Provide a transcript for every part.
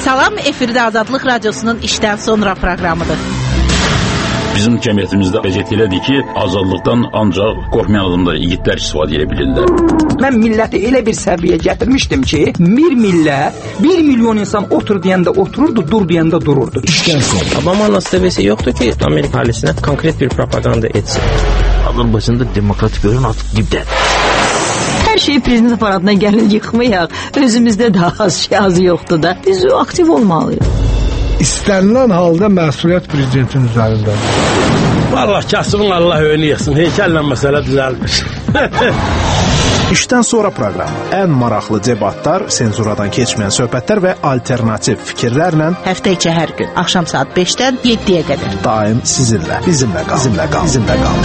Salam, efirdə Azadlıq Radiosunun işdən sonra proqramıdır. Bizim cəmiyyətimizdə vəziyyət elədir ki, azadlıqdan ancaq qorxmayan adamlar, yiğitlər istifadə edə bilirlər. Mən milləti elə bir səviyyəyə gətirmişdim ki, bir millət, 1 milyon insan otur deyəndə otururdu, dur deyəndə dururdu. Obama'nın seviyesi yoktu ki Amerika ailesine konkret bir propaganda etsin. Azərbaycanda demokratik görün artıq dibdədir. Hər şeyi prezident aparatına gəlin yıxmayaq. Özümüzdə daha az yoxdur da. Biz aktiv olmalıyıq. İstənilən halda məsuliyyət prezidentin üzərindədir. Vallahi kasımın Allah önü yıxsın. Heykəllə məsələ düzəlmiş. İşdən sonra proqramı. Ən maraqlı debatlar, senzuradan keçməyən söhbətlər və alternativ fikirlərlə Həftə içi hər gün axşam saat 5-dən 7-yə qədər. Daim sizinlə. Bizimlə qal.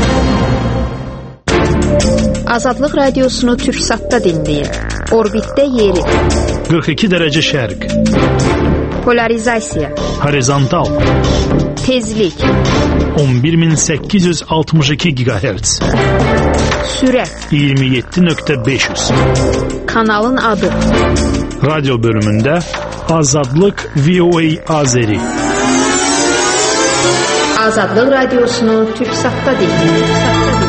Azadlıq Radiosunu Türksatda dinləyin. Orbitdə yeri. 42 dərəcə şərq. Polarizasiya. Horizontal. Tezlik. 11862 GHz. Sürət. 27.500. Kanalın adı. Radyo bölümündə Azadlıq VOA Azeri. Azadlıq Radiosunu Türksatda dinləyin.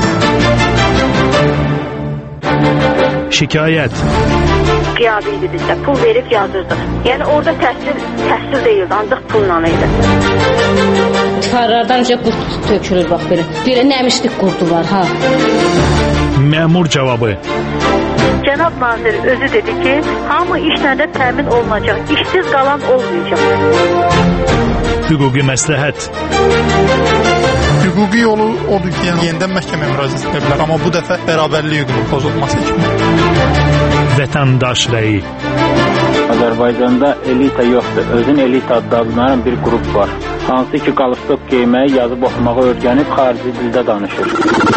Şikayət. Qiyabi idi bizdə. Pul verib yazırdıq. Yəni orada təhsil deyildi, ancaq pulla idi. Tikarlardan qurt tökülür bax belə. Belə nəmişlik qurdu var ha. Məmur cavabı. Cənab nazir özü dedi ki, hamı işlərdə təmin olunacaq, işsiz qalan olmayacaq. Hüquqi məsləhət. Hüquqi yolu odur ki, yenidən məhkəməyə müraciət edə bilər, amma bu dəfə bərabərlik hüququnun pozulması kimi. Vətəndaş rəyi. Azərbaycanda elita yoxdur, özün elita adlanan bir qrup var. Hansı ki, qalstok geyməyi, yazıb oxumağı öyrənib xarici dildə danışır.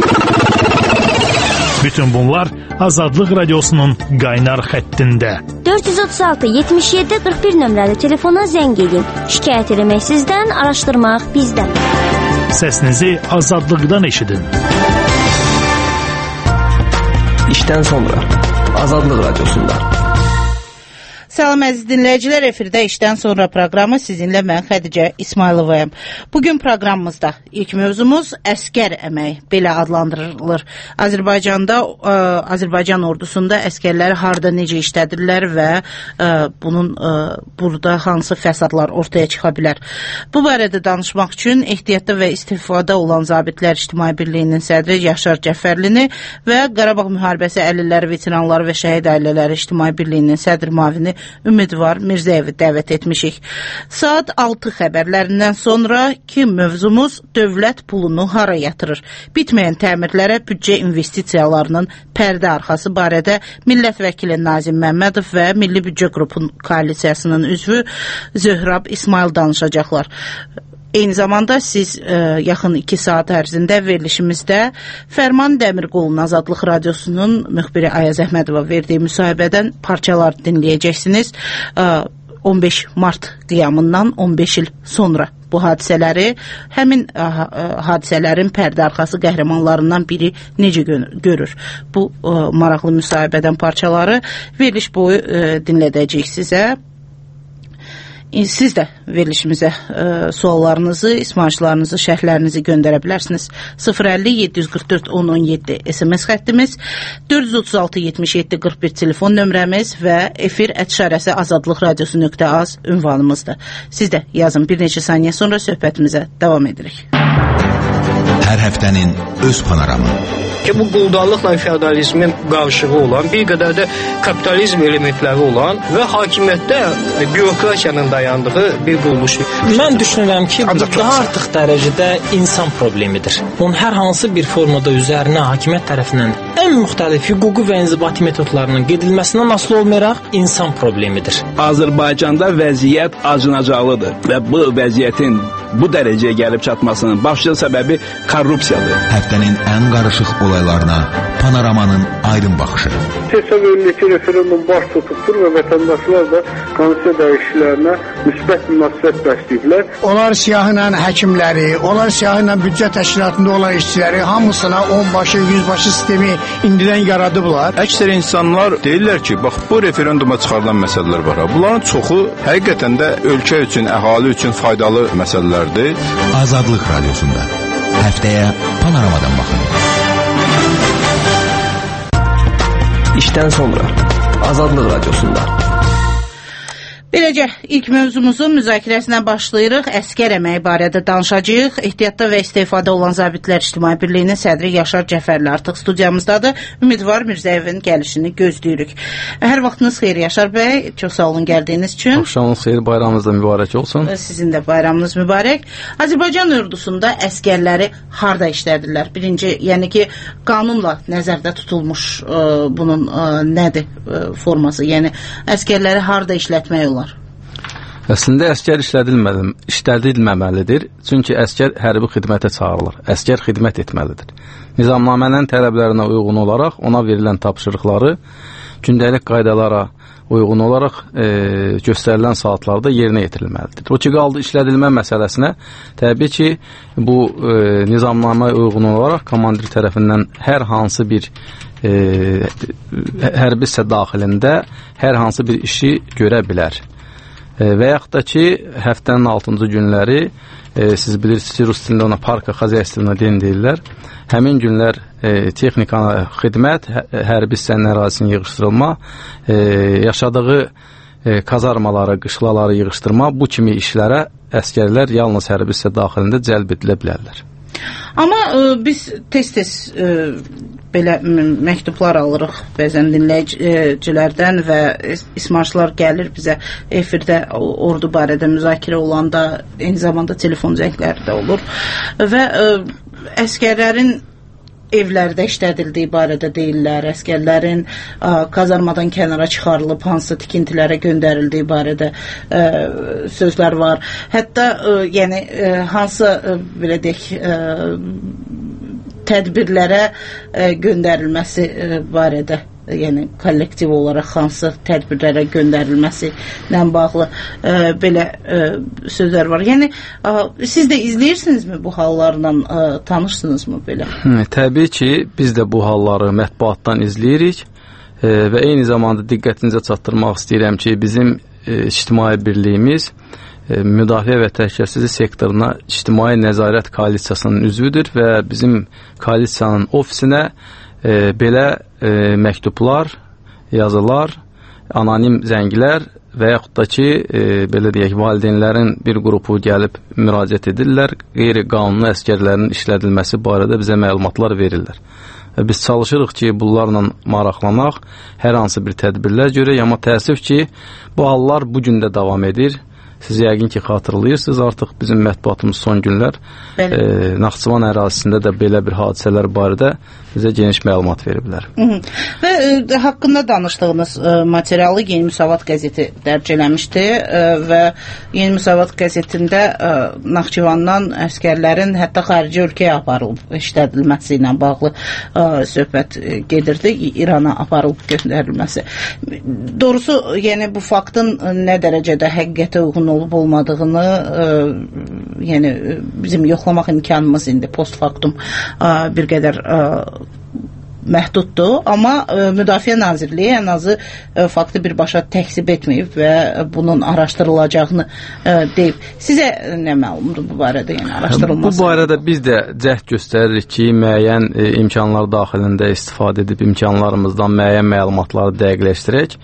Bütün bunlar Azadlıq Radiosunun qaynar xəttində. 436 77 41 nömrəli telefona zəng edin. Şikayət etmək sizdən, araşdırmaq bizdən. Səsinizi azadlıqdan eşidin. İşdən sonra Azadlıq Radiosunda. Salam əziz dinləyicilər, efirdə işdən sonra proqramı sizinlə mən Xədicə İsmayılovayam. Bugün proqramımızda ilk mövzumuz əskər əməyi, belə adlandırılır. Azərbaycan ordusunda əskərləri harda necə işlədirlər və bunun burada hansı fəsadlar ortaya çıxa bilər. Bu barədə danışmaq üçün ehtiyatda və istifada olan Zabitlər İctimai Birliyinin sədri Yaşar Cəfərlini və Qarabağ müharibəsi əlilləri, veteranları və şəhid ailələri İctimai Birliyinin sədr müavini Ümidvar Mirzəyevi dəvət etmişik. Saat 6 xəbərlərindən sonra ki, mövzumuz dövlət pulunu hara yatırır? Bitməyən təmirlərə büdcə investisiyalarının pərdə arxası barədə millət vəkili Nazim Məmmədov və Milli Büdcə Qrupu koalisiyasının üzvü Zöhrab İsmail danışacaqlar. Eyni zamanda siz yaxın 2 saat ərzində verilişimizdə Fərman Dəmirqulun Azadlıq Radiosunun müxbiri Ayaz Əhmədova verdiyi müsahibədən parçalar dinləyəcəksiniz. 15 mart qiyamından 15 il sonra bu hadisələri, həmin hadisələrin pərdə arxası qəhrəmanlarından biri necə görür? Bu maraqlı müsahibədən parçaları veriliş boyu dinlədəcəyik sizə. Siz də verilişimizə suallarınızı, ismarışlarınızı, şərhlərinizi göndərə bilərsiniz. 050-744-1017 SMS xəttimiz, 436-77-41 telefon nömrəmiz və efir@ azadlıqradiosu.az ünvanımızdır. Siz də yazın, bir neçə saniyə sonra söhbətimizə davam edirik. Hər həftənin öz panoramı. Ki bu quldurluqla feodalizmin qarışığı olan, bir qədər də kapitalizm elementləri olan və hakimiyyətdə bürokratiyanın dayandığı bir quruluşdur. Mən düşünürəm ki, bu daha artıq dərəcədə insan problemidir. Onun hər hansı bir formada üzərinə hakimiyyət tərəfindən ən müxtəlif hüquqi və inzibati metodlarının gedilməsindən asılı olmayaraq insan problemidir. Azərbaycanda vəziyyət acınacaqlıdır və bu vəziyyətin bu dərəcəyə gəlib çatmasının başlıca səbəbi korrupsiyadır. Həftənin ən qarışıq olaylarına Panoramanın aydın baxışı. Hesab edilir ki, referendum baş tutubdur və vətəndaşlar da konstitusiya dəyişikliklərinə müsbət münasibət bəsləyiblər. Onlar siyahıyla həkimləri, onlar siyahıyla büdcə təşkilatında olan işçiləri hamısına 10 başı, 100 başı sistemi indidən yaradıblar. Əksər insanlar deyirlər ki, bax bu referenduma çıxarılan məsələlər var. Bunların çoxu həqiqətən də ölkə üçün, əhali üçün faydalı məsələlərdir. Azadlıq Radiosunda həftəyə Panoramadan baxın. İşdən sonra Azadlıq Radiosunda. Beləcə, ilk mövzumuzu müzakirəsinə başlayırıq. Əskər əməyi barədə danışacağıq. Ehtiyatda və istifada olan Zabitlər İctimai Birliyinin sədri Yaşar Cəfərli artıq studiyamızdadır. Ümidvar Mirzəyevin gəlişini gözləyirik. Hər vaxtınız xeyir Yaşar bəy. Çox sağ olun gəldiyiniz üçün. Axşamınız xeyir, bayramınız da mübarək olsun. Sizin də bayramınız mübarək. Azərbaycan ordusunda əskərləri harda işlədirlər? Birinci, yəni ki, qanunla nəzərdə tutulmuş bunun nədir forması? Yəni, əskərləri harda işlətmək olar? Əslində əskər işlədilməməlidir. Çünki əskər hərbi xidmətə çağırılır. Əskər xidmət etməlidir. Nizamnamənin tələblərinə uyğun olaraq ona verilən tapşırıqları gündəlik qaydalara uyğun olaraq göstərilən saatlarda yerinə yetirilməlidir. O ki, qaldı işlədilmə məsələsinə, təbii ki, bu nizamnamaya uyğun olaraq komandir tərəfindən hər hansı bir hərbi hissə daxilində hər hansı bir işi görə bilər. Və yaxud da ki, həftənin 6-cı günləri, siz bilirsiniz ki, rus dilində ona parka, xazəy stilində deyirlər. Həmin günlər texnikana xidmət, hərbi hissənin ərazisini yığışdırılma, yaşadığı kazarmaları, qışlaları yığışdırma, bu kimi işlərə əskərlər yalnız hərbi hissə daxilində cəlb edilə bilərlər. Amma biz tez-tez belə məktublar alırıq bəzən dinləyicilərdən və ismarçılar gəlir bizə efirdə ordu barədə müzakirə olanda, eyni zamanda telefon zəngləri də olur və əskərlərin evlərdə işlədildiyi barədə deyirlər, əskərlərin kazarmadan kənara çıxarılıb hansısa tikintilərə göndərildiyi barədə sözlər var. Hətta yəni hansı belə deyək tədbirlərə göndərilməsi barədə, yəni kollektiv olaraq hansı tədbirlərə göndərilməsi ilə bağlı belə sözlər var. Yəni siz də izləyirsinizmi bu hallarla, tanışsınızmı belə? Təbii ki, biz də bu halları mətbuatdan izləyirik və eyni zamanda diqqətinizə çatdırmaq istəyirəm ki, bizim ictimai birliyimiz müdafiə və təhlükəsizlik sektoruna ictimai nəzarət koalisiyasının üzvüdür və bizim koalisiyanın ofisinə belə məktublar, yazılar, anonim zənglər və yaxud da ki, belə deyək, valideynlərin bir qrupu gəlib müraciət edirlər, qeyri-qanuni əskərlərin işlədilməsi barədə bizə məlumatlar verirlər. Və biz çalışırıq ki, bunlarla maraqlanaq, hər hansı bir tədbirlər görək, amma təəssüf ki, bu hallar bu gün də davam edir. Siz yəqin ki, xatırlayırsınız, artıq bizim mətbuatımız son günlər Naxçıvan ərazisində də belə bir hadisələr barədə bizə geniş məlumat veriblər. Və haqqında danışdığınız materialı Yeni Müsavat qəzeti dərc eləmişdi və Yeni Müsavat qəzetində Naxçıvandan əskərlərin hətta xarici ölkəyə aparılıb işlədilməsi ilə bağlı söhbət gedirdi, İrana aparılıb göndərilməsi. Doğrusu, yəni bu faktın nə dərəcədə həqiqətə uyğun olub olmadığını yəni bizim yoxlamaq imkanımız indi post faktum bir qədər məhduddur, amma Müdafiə Nazirliyi ən azı faktı birbaşa təksib etməyib və bunun araşdırılacağını deyib. Sizə nə məlumdur bu barədə, yəni araşdırılması? Bu barədə biz də cəhd göstəririk ki, müəyyən imkanlar daxilində istifadə edib imkanlarımızdan müəyyən məlumatları dəqiqləşdirək.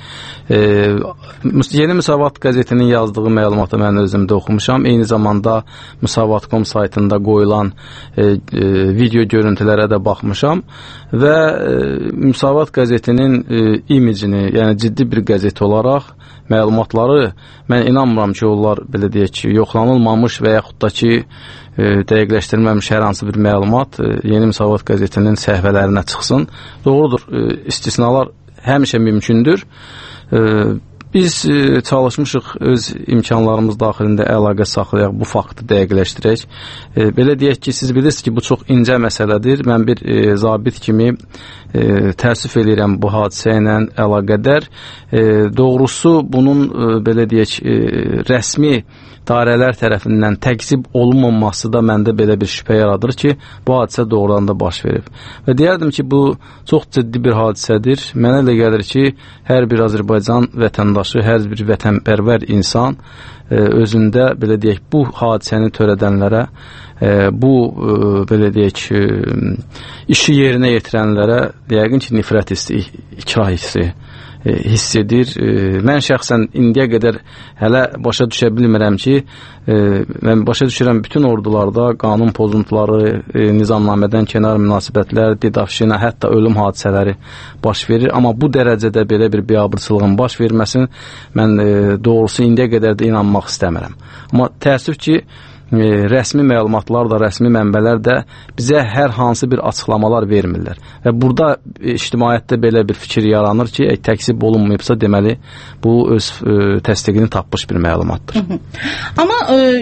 Yeni Müsavat qəzetinin yazdığı məlumatı mən özümdə oxumuşam. Eyni zamanda Müsavat.com saytında qoyulan video görüntülərə də baxmışam və Müsavat qəzetinin imicini, yəni ciddi bir qəzet olaraq məlumatları mən inanmıram ki, onlar belə deyək ki, yoxlanılmamış və yaxud da ki, dəqiqləşdirilməmiş hər hansı bir məlumat Yeni Müsavat qəzetinin səhifələrinə çıxsın. Doğrudur, istisnalar həmişə mümkündür. biz çalışmışıq öz imkanlarımız daxilində əlaqə saxlayaq, bu faktı dəqiqləşdirək. Belə deyək ki, siz bilirsiniz ki, bu çox incə məsələdir. Mən bir zabit kimi təəssüf eləyirəm bu hadisə ilə əlaqədar. Doğrusu bunun belə deyək rəsmi dairələr tərəfindən təqsib olunmaması da məndə belə bir şübhə yaradır ki, bu hadisə doğrudan da baş verib. Və deyərdim ki, bu çox ciddi bir hadisədir. Mənə elə gəlir ki, hər bir Azərbaycan vətəndaşı, hər bir vətənpərvər insan özündə belə deyək bu hadisəni törədənlərə, bu belə deyək işi yerinə yetirənlərə yəqin ki, nifrət hissi, ikrah hissi hiss edir. Mən şəxsən indiyə qədər hələ başa düşə bilmirəm ki, mən başa düşürəm bütün ordularda qanun pozuntuları, nizamnamədən kənar münasibətlər, didafşina, hətta ölüm hadisələri baş verir. Amma bu dərəcədə belə bir biabırçılığın baş verməsin, mən doğrusu indiyə qədər də inanmaq istəmirəm. Amma təəssüf ki, rəsmi məlumatlar da, rəsmi mənbələr də bizə hər hansı bir açıqlamalar vermirlər. Və burada ictimaiyyətdə belə bir fikir yaranır ki, təqsib olunmayıbsa, deməli, bu öz təsdiqini tapmış bir məlumatdır. Amma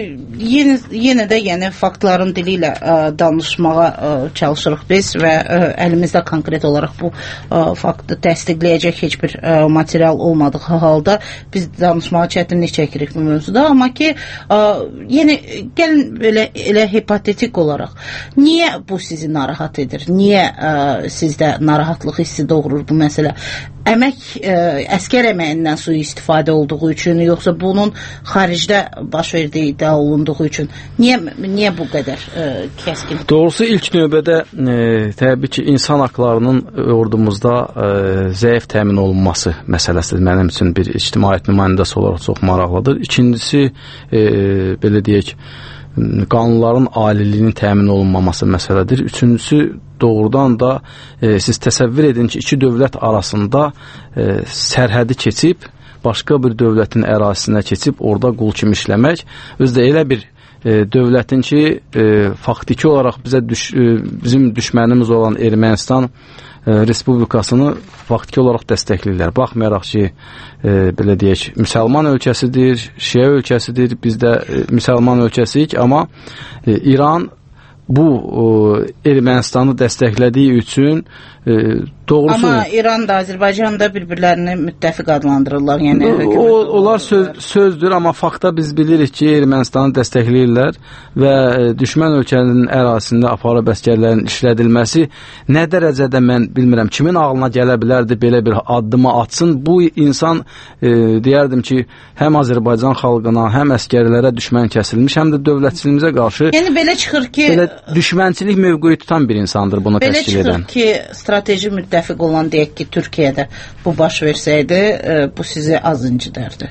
yenə də faktların dili ilə danışmağa çalışırıq biz və əlimizdə konkret olaraq bu faktı təsdiqləyəcək heç bir material olmadığı halda biz danışmağa çətinlik çəkirik bu mövzuda. Amma ki, yenə gəlin elə hipotetik olaraq, niyə bu sizi narahat edir? Niyə sizdə narahatlıq hissi doğurur bu məsələ? Əskər əməyindən sui-istifadə olduğu üçün, yoxsa bunun xaricdə baş verdiyi iddia olunduğu üçün? Niyə bu qədər kəskin? Doğrusu ilk növbədə təbii ki, insan haqlarının ordumuzda zəif təmin olunması məsələsidir. Mənim üçün bir ictimaiyyət nümayəndəsi olaraq çox maraqlıdır. İkincisi, belə deyək, qanunların aliliyinin təmin olunmaması məsələdir. Üçüncüsü, doğrudan da siz təsəvvür edin ki, iki dövlət arasında sərhədi keçib, başqa bir dövlətin ərazisinə keçib, orada qul kimi işləmək, özdə elə bir dövlətin ki, faktiki olaraq bizim düşmənimiz olan Ermənistan Respublikasını faktiki olaraq dəstəkləyirlər. Baxmayaraq ki, belə deyək, müsəlman ölkəsidir, şiə ölkəsidir, biz də müsəlman ölkəsiyik, amma İran bu Ermənistanı dəstəklədiyi üçün doğrusu... Amma İran da, Azərbaycan da bir-birlərini müttəfiq adlandırırlar. Onlar sözdür, amma faktda biz bilirik ki, Ermənistanı dəstəkləyirlər və düşmən ölkənin ərazisində aparıb əskərlərin işlədilməsi nə dərəcədə mən bilmirəm, kimin ağlına gələ bilərdi belə bir addımı atsın. Bu insan, deyərdim ki, həm Azərbaycan xalqına, həm əskərlərə düşmən kəsilmiş, həm də dövlətçiliyimizə qarşı belə çıxır ki, düşmənçilik mövqeyi tutan bir insandır bunu təşkil edən. Belə çıxır ki, strateji müttəfiq olan, deyək ki, Türkiyədə bu baş versəydi, bu sizi az incidərdi.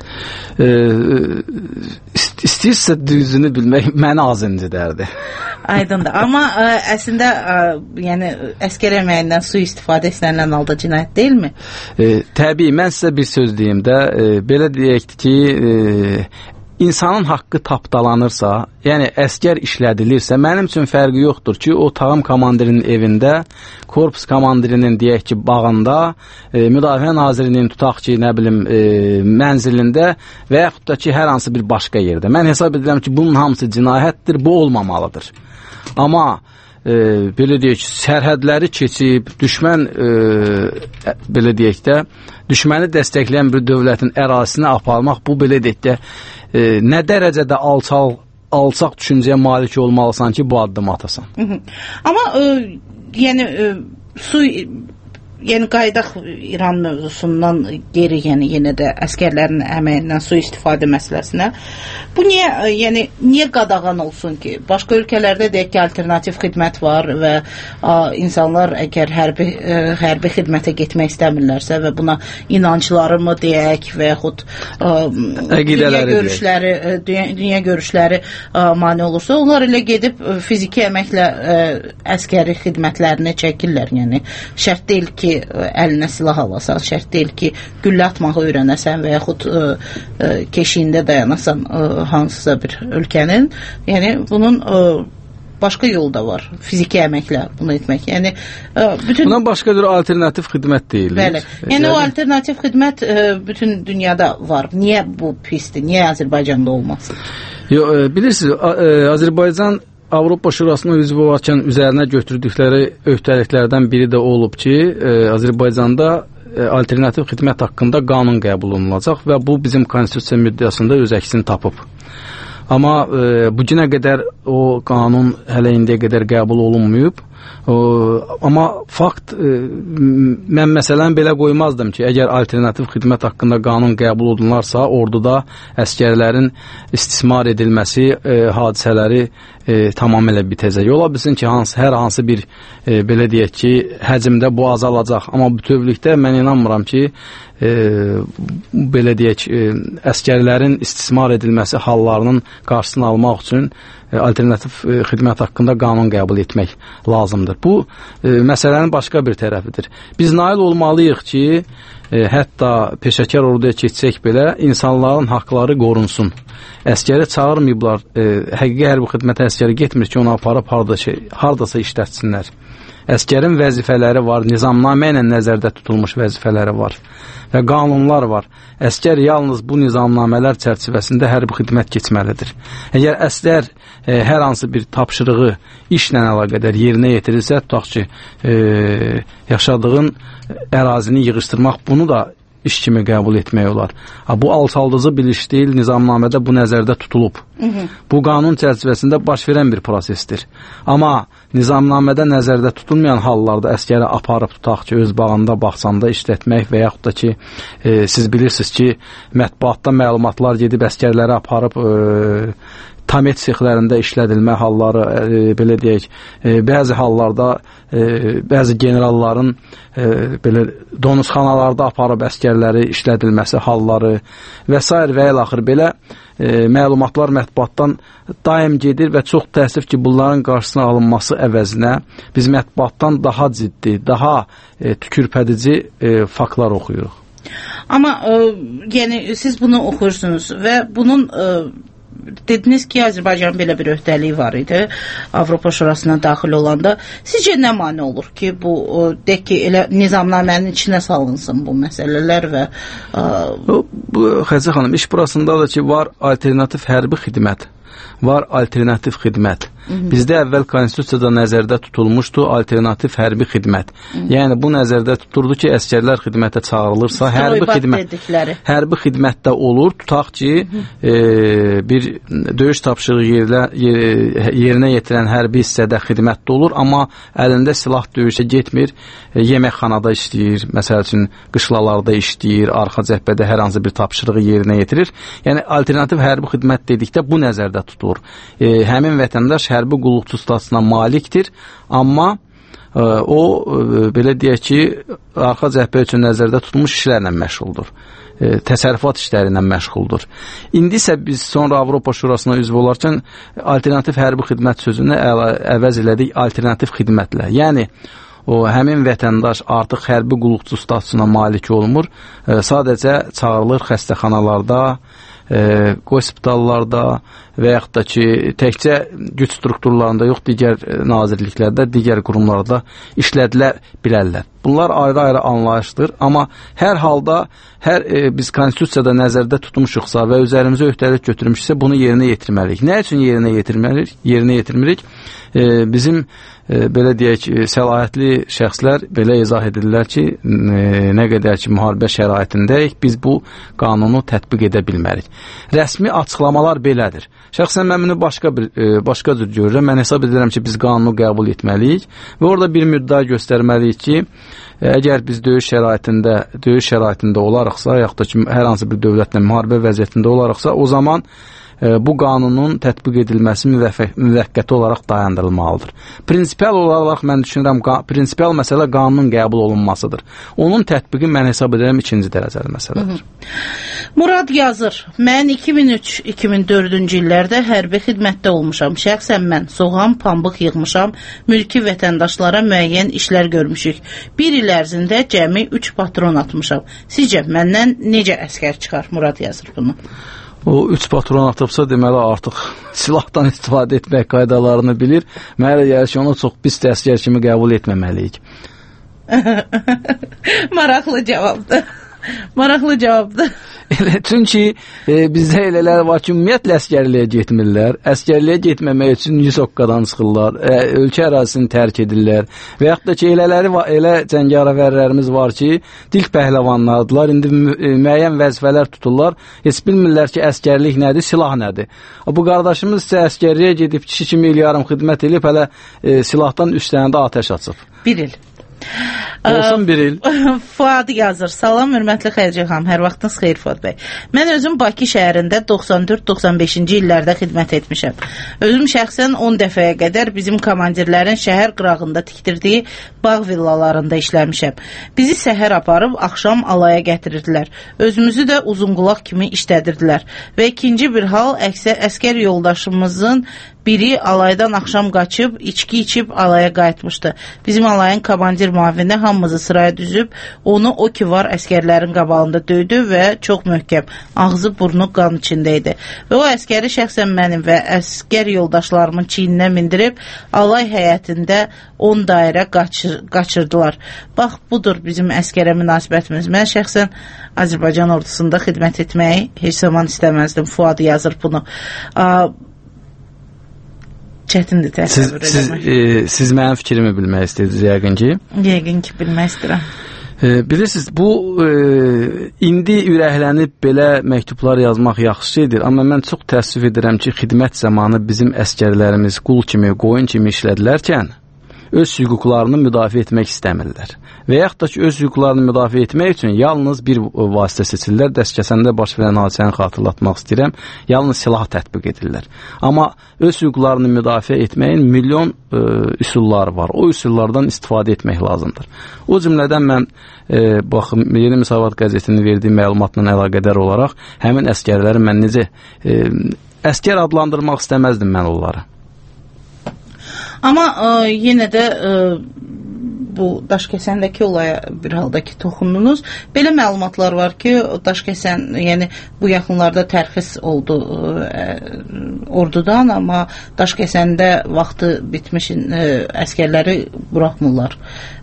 İstəyirsə düzünü bilmək, məni az incidərdi. Aydındır. Amma əslində, yəni, əskər əməyindən sui-istifadə istənilən halda cinayət deyilmi? Təbii, mən sizə bir söz deyim də, belə deyək ki, İnsanın haqqı tapdalanırsa, yəni əskər işlədilirsə, mənim üçün fərqi yoxdur ki, o tağım komandirinin evində, korpus komandirinin deyək ki, bağında, müdafiə nazirinin tutaq ki, nə bilim, mənzilində və yaxud da ki, hər hansı bir başqa yerdə. Mən hesab edirəm ki, bunun hamısı cinayətdir, bu olmamalıdır. Amma belə deyək, sərhədləri keçib, düşmən, belə deyək də, düşməni dəstəkləyən bir dövlətin ərazisinə aparmaq, bu belə deyək də, nə dərəcədə alçaq düşüncəyə malik olmalısan ki, bu addımı atasan. Amma, yəni qayıdaq İran mövzusundan geri, yəni yenə də əskərlərin əməyindən sui-istifadə məsələsinə. Bu niyə qadağan olsun ki? Başqa ölkələrdə deyək ki, alternativ xidmət var və insanlar əgər hərbi xidmətə getmək istəmirlərsə və buna inancları mı deyək və yaxud dünya görüşləri mane olursa, onlar elə gedib fiziki əməklə əskəri xidmətlərini çəkirlər. Yəni, şərt deyil ki, əlinə silah alasan, şərt deyil ki, güllə atmağı öyrənəsən və yaxud keşiyində dayanasan hansısa bir ölkənin. Yəni, bunun başqa yol da var. Fiziki əməklə bunu etmək. Yəni bundan başqa bir alternativ xidmət deyilir. Bəli. Yəni o alternativ xidmət bütün dünyada var. Niyə bu pisdir? Niyə Azərbaycanda olmasın? Bilirsiniz, Azərbaycan Avropa Şurasına üzv olarkən üzərinə götürdükləri öhdəliklərdən biri də olub ki, Azərbaycanda alternativ xidmət haqqında qanun qəbul olunacaq və bu bizim konstitusiya müddəasında öz əksini tapıb. Amma bu günə qədər o qanun hələ indiyə qədər qəbul olunmayıb. Amma fakt, mən məsələn belə qoymazdım ki, əgər alternativ xidmət haqqında qanun qəbul olunarsa, orduda əskərlərin istismar edilməsi hadisələri tamamilə bitəcək. Ola bilsin ki, hər hansı bir belə deyək ki, həcmdə bu azalacaq. Amma bütövlükdə mən inanmıram ki, belə deyək, əskərlərin istismar edilməsi hallarının qarşısını almaq üçün alternativ xidmət haqqında qanun qəbul etmək lazımdır. Bu, məsələnin başqa bir tərəfidir. Biz nail olmalıyıq ki, hətta peşəkar orduya keçsək belə, insanların haqları qorunsun. Əskəri çağırmayıblar, həqiqi hərbi xidmətə əskəri getmir ki, onu aparıb haradasa işlətsinlər. Əskərin vəzifələri var, nizamnamə ilə nəzərdə tutulmuş vəzifələri var və qanunlar var. Əskər yalnız bu nizamnamələr çərçivəsində hərbi xidmət keçməlidir. Əgər əskər hər hansı bir tapşırığı işlə əlaqədar yerinə yetirirsə, tutaq ki, yaşadığın ərazini yığışdırmaq, bunu da iş kimi qəbul etmək olar. Bu alçaldıcı bir iş deyil, nizamnamədə bu nəzərdə tutulub. Bu qanun çərçivəsində baş verən bir prosesdir. Amma nizamnamədə nəzərdə tutulmayan hallarda əskəri aparıb tutaq ki, öz bağında, bağçanda işlətmək və yaxud da ki, siz bilirsiniz ki, mətbuatda məlumatlar gedib əskərləri aparıb tamet sexlərində işlədilmə halları, belə deyək, bəzi hallarda bəzi generalların belə donuzxanalarda aparıb əskərləri işlədilməsi halları və s. və el-axır belə məlumatlar mətbuatdan daim gedir və çox təəssüf ki, bunların qarşısına alınması əvəzinə biz mətbuatdan daha ciddi, daha tükürpədici faktlar oxuyuruq. Amma yəni siz bunu oxuyursunuz və bunun dediniz ki, Azərbaycanın belə bir öhdəliyi var idi Avropa Şurasına daxil olanda. Sizcə nə mane olur ki, bu deyək ki, elə nizamnamənin içinə salınsın bu məsələlər və Xəzə xanım, iş burasında da ki, var alternativ hərbi xidmət, var alternativ xidmət. Bizdə əvvəl konstitusiyada nəzərdə tutulmuşdu alternativ hərbi xidmət. Yəni bu nəzərdə tutuldu ki, əskərlər xidmətə çağırılırsa, hərbi xidmətdə olur. Tutaq ki, bir döyüş tapşırığı yerinə yetirən hərbi hissədə xidmətdə olur, amma əlində silah döyüşə getmir, yeməkxanada işləyir, məsəl üçün qışlalarda işləyir, arxa cəbhədə hər hansı bir tapşırığı yerinə yetirir. Yəni alternativ hərbi xidmət dedikdə bu nəzərdə tutulur. Həmin vətəndaş hərbi qulluqçu statusuna malikdir, amma o, belə deyək ki, arxa cəbhə üçün nəzərdə tutulmuş işlərlə məşğuldur. Təsərrüfat işləri ilə məşğuldur. İndi isə biz sonra Avropa Şurasına üzv olarkən alternativ hərbi xidmət sözünü əvəz elədik alternativ xidmətlə. Yəni, o həmin vətəndaş artıq hərbi qulluqçu statusuna malik olmur, sadəcə çağırılır xəstəxanalarda, hospitallarda və yaxud da ki, təkcə güc strukturlarında yox, digər nazirliklərdə, digər qurumlarda işlədilə bilərlər. Bunlar ayrı-ayrı anlayışdır, amma hər halda biz konstitusiyada nəzərdə tutmuşuqsa və üzərimizə öhdəlik götürmüşsə, bunu yerinə yetirməliyik. Nə üçün yerinə yetirmirik? Bizim belə deyək, səlahiyyətli şəxslər belə izah edirlər ki, nə qədər ki, müharibə şəraitindəyik, biz bu qanunu tətbiq edə bilmərik. Rəsmi açıqlamalar belədir. Şəxsən mən bunu başqa cür görürəm. Mən hesab edirəm ki, biz qanunu qəbul etməliyik və orada bir müddəa göstərməliyik ki, əgər biz döyüş şəraitində olaraqsa, yaxud da ki, hər hansı bir dövlətlə müharibə vəziyyətində olaraqsa, o zaman bu qanunun tətbiq edilməsi müvəqqəti olaraq dayandırılmalıdır. Prinsipal olaraq mən düşünürəm, prinsipal məsələ qanunun qəbul olunmasıdır. Onun tətbiqi mən hesab edirəm ikinci dərəcəli məsələdir. Murad yazır, mən 2003-2004-cü illərdə hərbi xidmətdə olmuşam. Şəxsən mən soğan, pambıq yığmışam, mülki vətəndaşlara müəyyən işlər görmüşük. Bir il ərzində cəmi 3 patron atmışam. Sizcə, məndən necə əskər çıxar? Murad yazır bunu. O 3 patron atıbsa deməli artıq silahdan istifadə etmək qaydalarını bilir. Mənə gəlir ki, onu çox pis əsgər kimi qəbul etməməliyik. Maraqlı cavabdır. Maraqlı cavabdır. Çünki bizdə elələr var ki, ümumiyyətlə əsgərliyə getmirlər. Əsgərliyə getməmək üçün Yusoqqadan çıxırlar, ölkə ərazisini tərk edirlər. Və yaxud da ki, elə cəngavərlərimiz var ki, dilk pəhləvanlardılar, indi müəyyən vəzifələr tuturlar, heç bilmirlər ki, əsgərlik nədir, silah nədir. Bu qardaşımız isə əsgərliyə gedib, kişi kimi il yarım xidmət edib, hələ silahdan üstlərində atəş açıb. 1 il. Olsun 1 il. Fuad yazır. Salam, hörmətli Xərcə xanım. Hər vaxtınız xeyir Fuad bəy. Mən özüm Bakı şəhərində 94-95-ci illərdə xidmət etmişəm. Özüm şəxsən 10 dəfəyə qədər bizim komandirlərin şəhər qırağında tikdirdiyi bağ villalarında işləmişəm. Bizi səhər aparıb axşam alaya gətirirdilər. Özümüzü də uzunqulaq kimi işlədirdilər. Və ikinci bir hal əskər yoldaşımızın biri alaydan axşam qaçıb, içki içib alaya qayıtmışdı. Bizim alayın komandir müavini hamımızı sıraya düzüb, onu o ki var əskərlərin qabağında döydü və çox möhkəm, ağzı burnu qan içində idi. Və o əskəri şəxsən mənim və əskər yoldaşlarımın çiyninə mindirib, alay həyətində 10 dairə qaçırdılar. Bax, budur bizim əskərə münasibətimiz. Mən şəxsən Azərbaycan ordusunda xidmət etməyi heç zaman istəməzdim. Fuad yazır bunu. Çətindir təsəvvür eləmək. Siz mənim fikrimi bilmək istəyirsiniz yəqin ki? Yəqin ki, bilmək istəyirəm. Bilirsiniz, bu indi ürəklənib belə məktublar yazmaq yaxşı şeydir, amma mən çox təəssüf edirəm ki, xidmət zamanı bizim əskərlərimiz qul kimi, qoyun kimi işlədilərkən öz hüquqlarını müdafiə etmək istəmirlər. Və yaxud da ki, öz hüquqlarını müdafiə etmək üçün yalnız bir vasitə seçirlər. Dəstəkəsəndə baş verən hadisəni xatırlatmaq istəyirəm. Yalnız silah tətbiq edirlər. Amma öz hüquqlarını müdafiə etməyin milyon üsulları var. O üsullardan istifadə etmək lazımdır. O cümlədən mən baxın, Yeni Müsavat qəzetinin verdiyi məlumatla əlaqədar olaraq həmin əskərləri mən necə əskər adlandırmaq istəməzdim mən onları. Amma yenə də bu Daşkəsəndəki olaya bir halda ki toxundunuz. Belə məlumatlar var ki, Daşkəsən, yəni bu yaxınlarda tərxis oldu ordudan, amma Daşkəsəndə vaxtı bitmiş əskərləri buraxmırlar.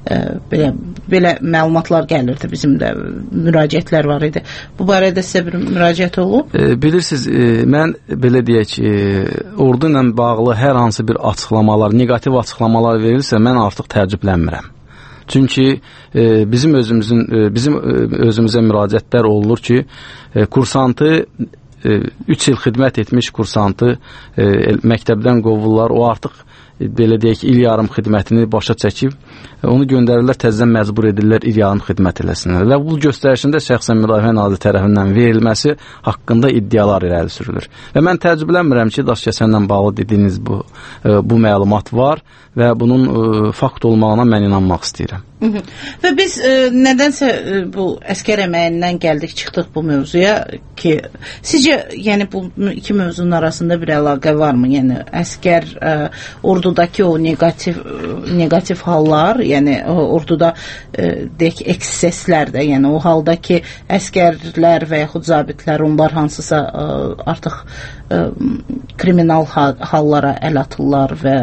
Belə məlumatlar gəlirdi, bizim də müraciətlər var idi. Bu barədə sizə bir müraciət olub? Bilirsiniz, mən belə deyək, ordu ilə bağlı hər hansı bir açıqlamalar, negativ açıqlamalar verirsə, mən artıq təəccüblənmirəm. Çünki bizim özümüzə müraciətlər olunur ki, kursantı 3 il xidmət etmiş kursantı məktəbdən qovurlar, o artıq belə deyək, il yarım xidmətini başa çəkib, onu göndərirlər, təzədən məcbur edirlər il yarım xidmət eləsinlər. Və bu göstərişində şəxsən Müdafiə Naziri tərəfindən verilməsi haqqında iddialar irəli sürülür. Və mən təəccüblənmirəm ki, Daşkəsənlə bağlı dediyiniz bu məlumat var və bunun fakt olmağına mən inanmaq istəyirəm. Və biz nədənsə bu əskər əməyindən gəldik, çıxdıq bu mövzuya ki, sizcə yəni bu iki mövzunun arasında bir əlaqə varmı? Yəni əskər ordudakı o negativ hallar, yəni orduda deyək ekseslər də, yəni o halda ki əskərlər və yaxud zabitlər, onlar hansısa artıq kriminal hallara əl atırlar və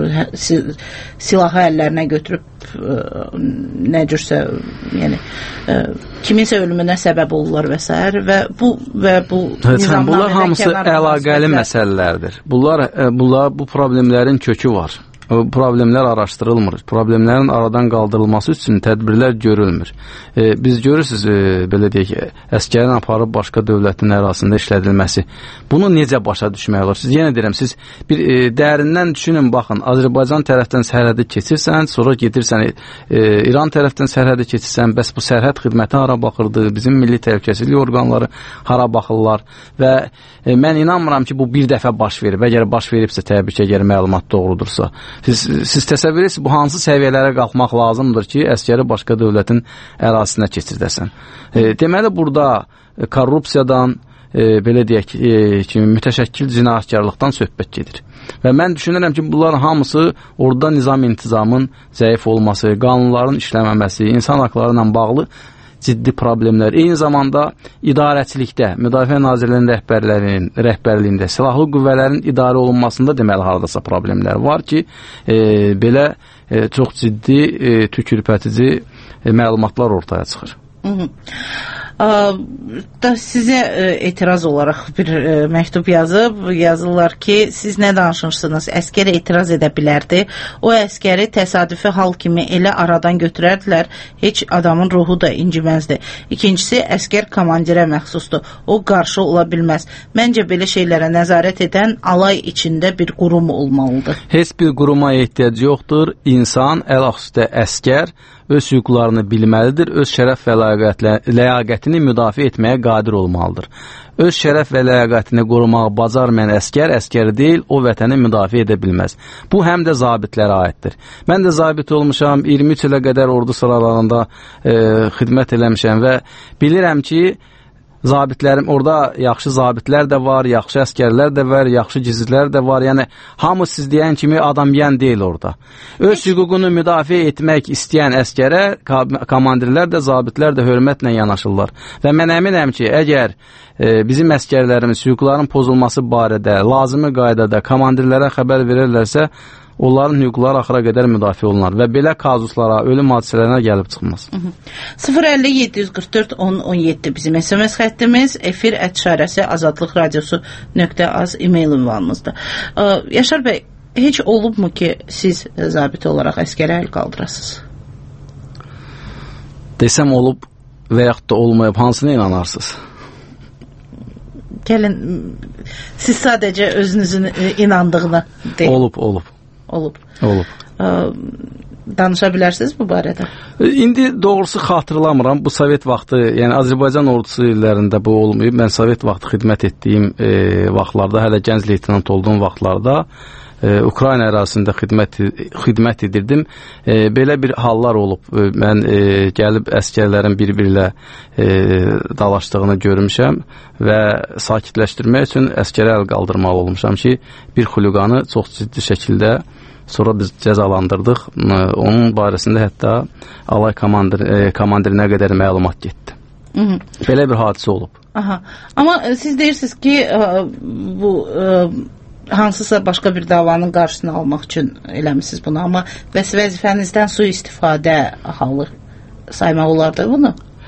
silahı əllərinə götürüb nə cürsə, yəni kiminsə ölümünə səbəb olurlar və s. və bu bunlar hamısı əlaqəli məsələlərdir. Bu problemlərin kökü var. Problemlər araşdırılmır. Problemlərin aradan qaldırılması üçün tədbirlər görülmür. Biz görürsünüz, belə deyək, əskərin aparıb başqa dövlətin ərazisində işlədilməsi. Bunu necə başa düşmək olar? Siz yenə deyirəm, siz bir dərindən düşünün, baxın, Azərbaycan tərəfdən sərhədi keçirsən, sonra gedirsən İran tərəfdən sərhədi keçirsən, bəs bu sərhəd xidməti hara baxırdı, bizim milli təhlükəsizlik orqanları hara baxırlar və mən inanmıram ki, bu bir dəfə baş verib. Əgər baş veribsə, təbii ki, əgər məlumat doğrudursa. Siz təsəvvür edirsiniz, bu hansı səviyyələrə qalxmaq lazımdır ki, əskəri başqa dövlətin ərazisinə keçirdəsən. Deməli, burada korrupsiyadan, belə deyək ki, mütəşəkkil cinayətkarlıqdan söhbət gedir. Və mən düşünürəm ki, bunların hamısı orada nizam-intizamın zəif olması, qanunların işləməməsi, insan haqları ilə bağlı ciddi problemlər. Eyni zamanda idarəçilikdə, Müdafiə Nazirliyinin rəhbərliyində, silahlı qüvvələrin idarə olunmasında deməli haradasa problemlər var ki, belə çox ciddi, tükürpətici məlumatlar ortaya çıxır. Da sizə etiraz olaraq bir məktub yazırlar ki, siz nə danışırsınız? Əskər etiraz edə bilərdi. O əskəri təsadüfi hal kimi elə aradan götürərdilər, heç adamın ruhu da inciməzdi. İkincisi, əskər komandirə məxsusdur. O qarşı ola bilməz. Məncə belə şeylərə nəzarət edən alay içində bir qurum olmalıdır. Heç bir quruma ehtiyac yoxdur. İnsan, əlahüstə əskər öz hüquqlarını bilməlidir, öz şərəf və ləyaqətini müdafiə etməyə qadir olmalıdır. Öz şərəf və ləyaqətini qorumağı bacarmayan əskər deyil, o vətəni müdafiə edə bilməz. Bu həm də zabitlərə aiddir. Mən də zabit olmuşam, 23 ilə qədər ordu sıralarında xidmət eləmişəm və bilirəm ki, zabitlərim, orada yaxşı zabitlər də var, yaxşı əskərlər də var, yaxşı gizlilər də var. Yəni, hamı siz deyən kimi adam yiyən deyil orada. Öz hüququnu müdafiə etmək istəyən əskərə komandirlər də, zabitlər də hörmətlə yanaşırlar. Və mən əminəm ki, əgər bizim əskərlərimiz hüquqların pozulması barədə, lazımi qaydada komandirlərə xəbər verirlərsə, onların hüquqları axıra qədər müdafiə olunar və belə kazuslara, ölüm hadisələrinə gəlib çıxmaz. 050-744-1017 bizim SMS xəttimiz, efir @ Azadlıq Radiosu.az e-mail ünvanımızdır. Yaşar bəy, heç olubmu ki, siz zabit olaraq əskərə əl qaldırasınız? Desəm olub və yaxud da olmayıb, hansına inanarsınız? Gəlin, siz sadəcə özünüzün inandığına deyil. Olub. Danışa bilərsiniz bu barədə? İndi doğrusu xatırlamıram. Bu Sovet vaxtı, yəni Azərbaycan ordusu illərində bu olmayıb. Mən Sovet vaxtı xidmət etdiyim vaxtlarda, hələ gənc leytenant olduğum vaxtlarda Ukrayna ərazisində xidmət edirdim. Belə bir hallar olub. Mən gəlib əskərlərin bir-birlə dalaşdığını görmüşəm və sakitləşdirmək üçün əskərə əl qaldırmalı olmuşam ki, bir xuliqanı çox ciddi şəkildə sonra biz cəzalandırdıq. Onun barəsində hətta alay komandirinə qədər məlumat getdi. Belə bir hadisə olub. Amma siz deyirsiniz ki, bu hansısa başqa bir davanın qarşısını almaq üçün eləmişsiniz bunu, amma vəzifənizdən sui-istifadə halı saymaq olardı bunu?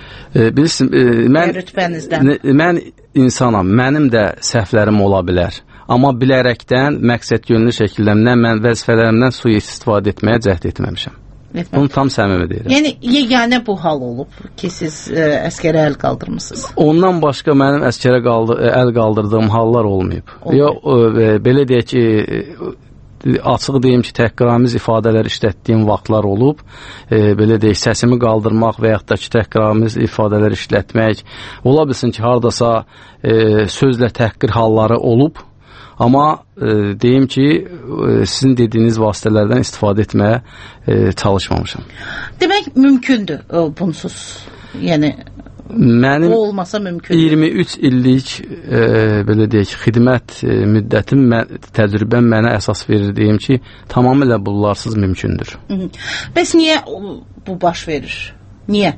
Bilirsiniz, mən insanam, mənim də səhvlərim ola bilər. Amma bilərəkdən, məqsəd yönlü şəkildə mən vəzifələrimdən sui-istifadə etməyə cəhd etməmişəm. Bunu tam səmimi deyirəm. Yəni, yeganə bu hal olub ki, siz əskərə əl qaldırmışsınız? Ondan başqa mənim əskərə əl qaldırdığım hallar olmayıb. Belə deyək ki, açıq deyim ki, təhqiramiz ifadələr işlətdiyim vaxtlar olub. Belə deyək, səsimi qaldırmaq və yaxud da ki, təhqiramiz ifadələr işlətmək. Ola bilsin ki, haradasa sözlə təhqir halları olub. Amma deyim ki, sizin dediyiniz vasitələrdən istifadə etməyə çalışmamışam. Demək, mümkündür bunsuz. Yəni, mənim bu olmasa mümkündür. 23 illik belə deyək, xidmət müddətim, təcrübəm mənə əsas verir deyim ki, tamamilə bunlarsız mümkündür. Bəs niyə bu baş verir? Niyə?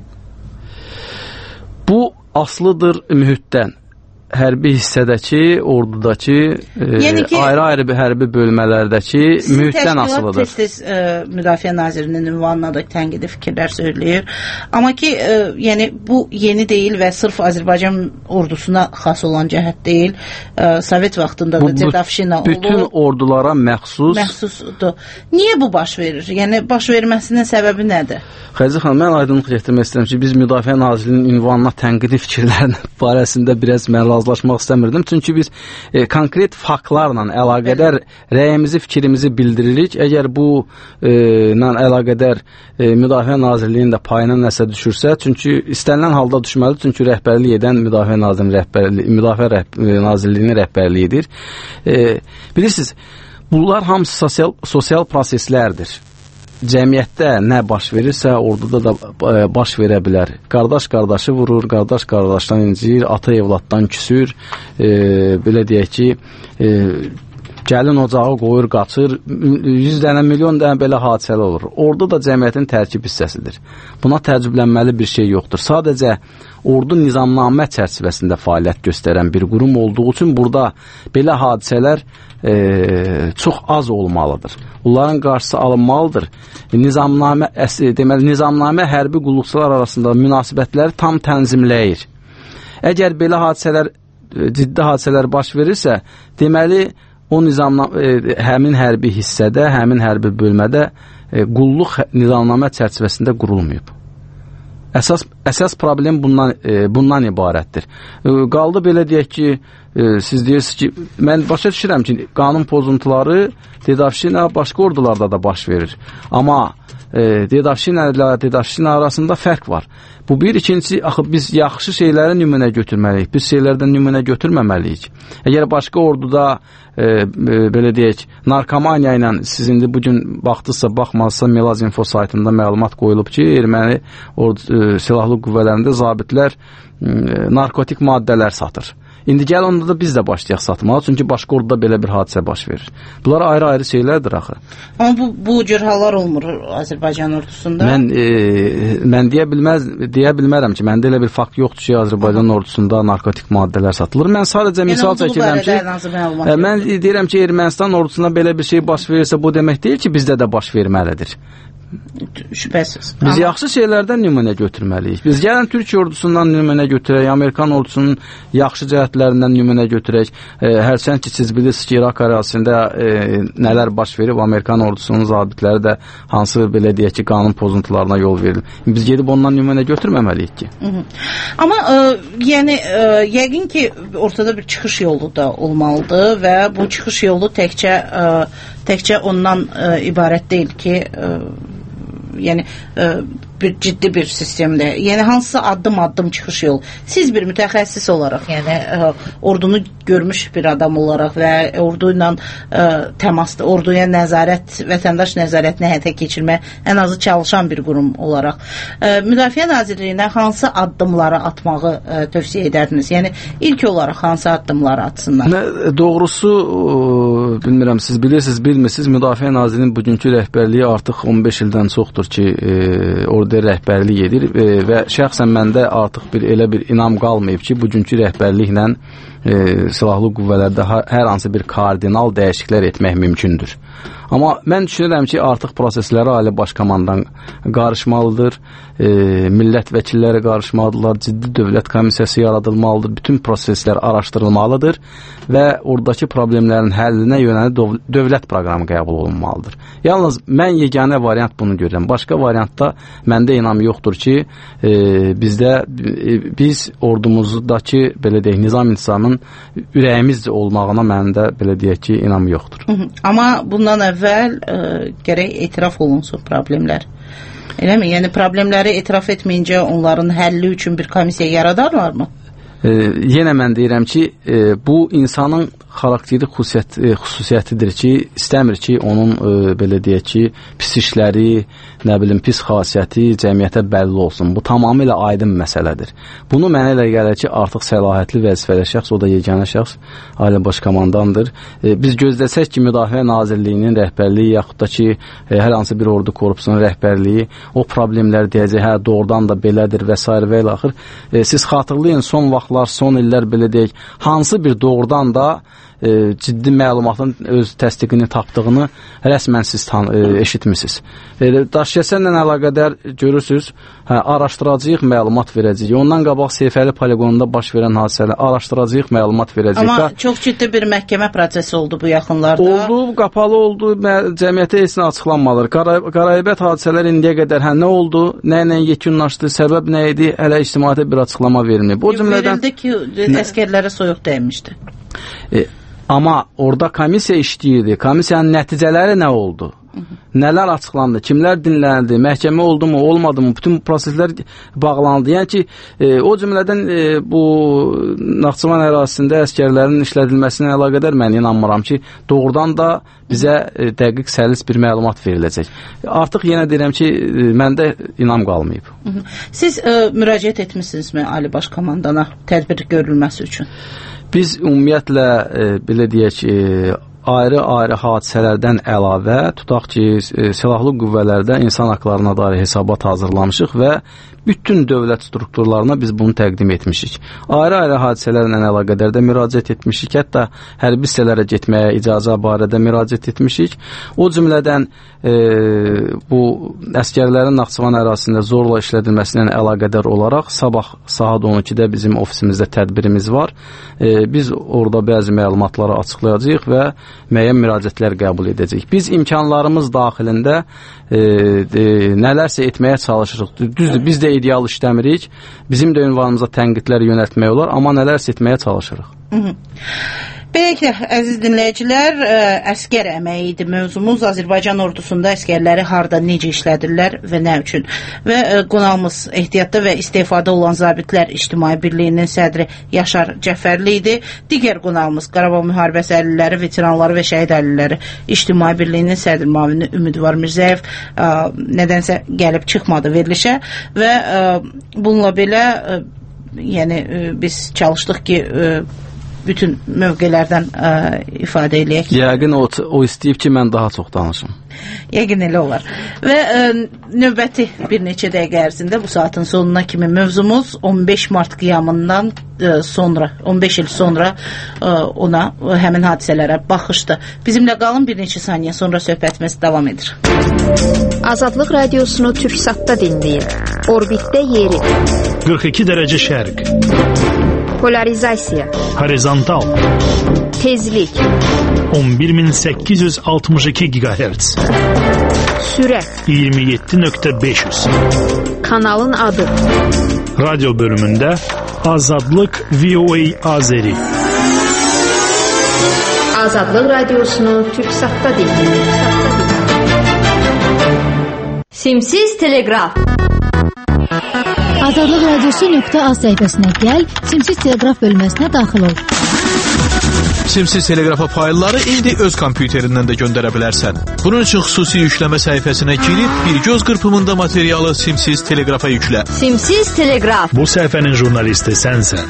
Bu asılıdır mühitdən. Hərbi hissədəki, ordudakı, ayrı-ayrı hərbi bölmələrdəki mühitdən asılıdır. Sizin təşkilat tez-tez Müdafiə Nazirinin ünvanına da tənqidi fikirlər söyləyir. Amma ki, yəni, bu yeni deyil və sırf Azərbaycan ordusuna xas olan cəhət deyil. Sovet vaxtında da Cədafşina olub. Bütün ordulara məxsusdur. Niyə bu baş verir? Yəni, baş verməsinin səbəbi nədir? Xədicə xanım, mən aydınlıq gətirmək istəyirəm ki, biz Müdafiə Nazirliyinin ünvanına tənqidi fikirlərin barəsində biraz razılaşmaq istəmirdim. Çünki biz konkret faktlarla əlaqədar rəyimizi, fikrimizi bildiririk. Əgər bu ilə əlaqədar Müdafiə Nazirliyinin də payına nəsə düşürsə, çünki istənilən halda düşməlidir. Çünki rəhbərlik edən Müdafiə Nazirliyinin rəhbərliyidir. Bilirsiniz, bunlar hamısı sosial proseslərdir. Cəmiyyətdə nə baş verirsə, orduda da baş verə bilər. Qardaş qardaşı vurur, qardaş qardaşdan incir, ata evladdan küsür, belə deyək ki, Gəlin ocağı qoyur, qaçır, 100 dənə, milyon dənə belə hadisələr olur. Ordu da cəmiyyətin tərkib hissəsidir. Buna təəccüblənməli bir şey yoxdur. Sadəcə ordu nizamnamə çərçivəsində fəaliyyət göstərən bir qurum olduğu üçün burada belə hadisələr çox az olmalıdır. Onların qarşısı alınmalıdır. Deməli, nizamnamə hərbi qulluqçular arasında münasibətləri tam tənzimləyir. Əgər belə hadisələr, ciddi hadisələr baş verirsə, deməli, o həmin hərbi hissədə, həmin hərbi bölmədə qulluq nizamnamə çərçivəsində qurulmayıb. Əsas problem bundan ibarətdir. Qaldı belə deyək ki, siz deyirsiniz ki, mən başa düşürəm ki, qanun pozuntuları Dedavşina başqa ordularda da baş verir. Amma Dedavşina ilə Dedavşina arasında fərq var. Bu bir, ikincisi, axı biz yaxşı şeyləri nümunə götürməliyik, biz şeylərdən nümunə götürməməliyik. Əgər başqa orduda belə deyək, narkomaniya ilə siz indi bugün baxdınızsa, baxmazsa Melazinfo saytında məlumat qoyulub ki, erməni silahlı qüvvələrində zabitlər narkotik maddələr satır. İndi gəl onda da biz də başlayaq satmağa, çünki başqa orduda belə bir hadisə baş verir. Bunlar ayrı-ayrı şeylərdir axı. Amma bu cür hallar olmur Azərbaycan ordusunda. Mən deyə bilmərəm ki, məndə elə bir fakt yoxdur ki, Azərbaycan ordusunda narkotik maddələr satılır. Mən sadəcə misal çəkirəm ki, mən deyirəm ki, Ermənistan ordusunda belə bir şey baş verirsə, bu demək deyil ki, bizdə də baş verməlidir. Şübhəsiz. Biz yaxşı şeylərdən nümunə götürməliyik. Biz gəlin Türkiyə ordusundan nümunə götürək, Amerikan ordusunun yaxşı cəhətlərindən nümunə götürək. Hərçənd ki, siz bilirsiniz ki, İraq ərazisində nələr baş verib, Amerikan ordusunun zabitləri də hansı belə deyək ki, qanun pozuntularına yol verir. Biz gedib ondan nümunə götürməməliyik ki. Amma yəni yəqin ki, ortada bir çıxış yolu da olmalıdır və bu çıxış yolu təkcə ondan ibarət deyil ki, yəni bir ciddi bir sistemdə. Yəni hansısa addım-addım çıxış yolu. Siz bir mütəxəssis olaraq, yəni ordunu görmüş bir adam olaraq və ordu ilə təmasda, orduya nəzarət, vətəndaş nəzarətini həyata keçirmək ən azı çalışan bir qurum olaraq Müdafiə Nazirliyinə hansı addımları atmağı tövsiyə edərdiniz? Yəni ilk olaraq hansı addımları atsınlar? Doğrusu bilmirəm, siz bilirsiniz, bilmirsiniz, Müdafiə Nazirliyinin bugünkü rəhbərliyi artıq 15 ildən çoxdur ki, orada rəhbərlik edir və şəxsən məndə artıq elə bir inam qalmayıb ki, bugünkü rəhbərliklə silahlı qüvvələrdə hər hansı bir kardinal dəyişikliklər etmək mümkündür. Amma mən düşünürəm ki, artıq prosesləri Ali Baş Komandan qarışmalıdır, millət vəkilləri qarışmalıdırlar, ciddi dövlət komissiyası yaradılmalıdır, bütün proseslər araşdırılmalıdır və oradakı problemlərin həllinə yönəlik dövlət proqramı qəbul olunmalıdır. Yalnız mən yeganə variant bunu görürəm. Başqa variantda məndə inam yoxdur ki, biz ordumuzdakı belə deyək, nizam-intizamın ürəyimizcə olmağına məndə belə deyək ki, inam yoxdur. Amma bundan əvvəl gərək etiraf olunsun problemlər. Eləmi? Yəni problemləri etiraf etməyincə onların həlli üçün bir komissiya yaradarlarmı? Yenə mən deyirəm ki, bu insanın xarakteri xüsusiyyətidir ki, istəmir ki, onun belə deyək ki, pis işləri, nə bilim, pis xasiyyəti cəmiyyətə bəlli olsun. Bu tamamilə aydın məsələdir. Bunu mənə elə gəlir ki, artıq səlahiyyətli vəzifəli şəxs, o da yeganə şəxs Ali Baş Komandandır. Biz gözləsək ki, Müdafiə Nazirliyinin rəhbərliyi, yaxud da ki, hər hansı bir ordu korpusunun rəhbərliyi o problemlər deyəcək, hə, doğrudan da belədir və s. və ilə axır. Siz xatırlayın, son vaxtlar, son illər belə deyək, hansı bir doğrudan da ciddi məlumatın öz təsdiqini tapdığını rəsmən siz eşitmişsiniz. Daşkəsənlə əlaqədar görürsünüz, araşdıracağıq, məlumat verəcəyik. Ondan qabaq Seyfəli poligonunda baş verən hadisələr araşdıracağıq, məlumat verəcəyik. Amma çox ciddi bir məhkəmə prosesi oldu bu yaxınlarda. Oldu, qapalı oldu, cəmiyyətə heç nə açıqlanmalıdır. Qaraybət hadisələr indiyə qədər nə oldu, nə ilə yekunlaşdı, səbəb nə idi, hələ ictimaiyyətə bir açıqlama verilməyib. Verildi ki, əskərlərə soyuq dəymişdi. Amma orada komissiya işləyirdi. Komissiyanın nəticələri nə oldu? Nələr açıqlandı? Kimlər dinlənildi? Məhkəmə oldu mu, olmadı mı? Bütün proseslər bağlandı. Yəni ki, o cümlədən bu Naxçıvan ərazisində əskərlərin işlədilməsinə əlaqədar mən inanmıram ki, doğrudan da bizə dəqiq, səlis bir məlumat veriləcək. Artıq yenə deyirəm ki, məndə inam qalmayıb. Siz müraciət etmişsinizmi Ali Baş Komandana tədbir görülməsi üçün? Biz ümumiyyətlə belə deyək, ayrı-ayrı hadisələrdən əlavə, tutaq ki, silahlı qüvvələrdə insan haqlarına dair hesabat hazırlamışıq və bütün dövlət strukturlarına biz bunu təqdim etmişik. Ayrı-ayrı hadisələrlə əlaqədar da müraciət etmişik, hətta hərbi hissələrə getməyə icazə barədə müraciət etmişik. O cümlədən bu əskərlərin Naxçıvan ərazisində zorla işlədilməsinə əlaqədar olaraq sabah saat 12-də bizim ofisimizdə tədbirimiz var. Biz orada bəzi məlumatları açıqlayacağıq və müəyyən müraciətlər qəbul edəcəyik. Biz imkanlarımız daxilində nələrsə etməyə çalışırıq. Düzdür, biz də ideal işləmirik. Bizim də ünvanımıza tənqidlər yönəltmək olar, amma nələrsə etməyə çalışırıq. Beləliklə, əziz dinləyicilər, əskər əməyi idi mövzumuz. Azərbaycan ordusunda əskərləri harda, necə işlədirlər və nə üçün? Və qonağımız ehtiyatda və istefada olan zabitlər İctimai Birliyinin sədri Yaşar Cəfərli idi. Digər qonağımız Qarabağ müharibəsi əlilləri, veteranları və şəhid əlilləri İctimai Birliyinin sədr müavini Ümidvar Mirzəyev nədənsə gəlib çıxmadı verilişə və bununla belə yəni biz çalışdıq ki, bütün mövqelərdən ifadə eləyək. Yəqin o istəyib ki, mən daha çox danışım. Yəqin elə olar. Və növbəti bir neçə dəqiqə ərzində bu saatın sonuna kimi mövzumuz 15 mart qiyamından sonra, 15 il sonra ona, həmin hadisələrə baxışdı. Bizimlə qalın, bir neçə saniyə sonra söhbətimiz davam edir. Azadlıq radiosunu Türksatda dinləyin. Orbitdə yeri. 42 dərəcə şərq. Polarizasiya. Horizontal. Tezlik. 11862 GHz. Sürət. 27.500. Kanalın adı. Radyo bölümündə Azadlıq VOA Azeri. Azadlıq radiosunu Türksatda dinləyin. Simsiz teleqraf. Azadlıq radiosu.az səhifəsinə gəl, Simsiz teleqraf bölməsinə daxil ol. Simsiz teleqrafa faylları indi öz kompüterindən də göndərə bilərsən. Bunun üçün xüsusi yükləmə səhifəsinə girib bir göz qırpımında materialı Simsiz teleqrafa yüklə. Simsiz teleqraf. Bu səhifənin jurnalisti sənsən.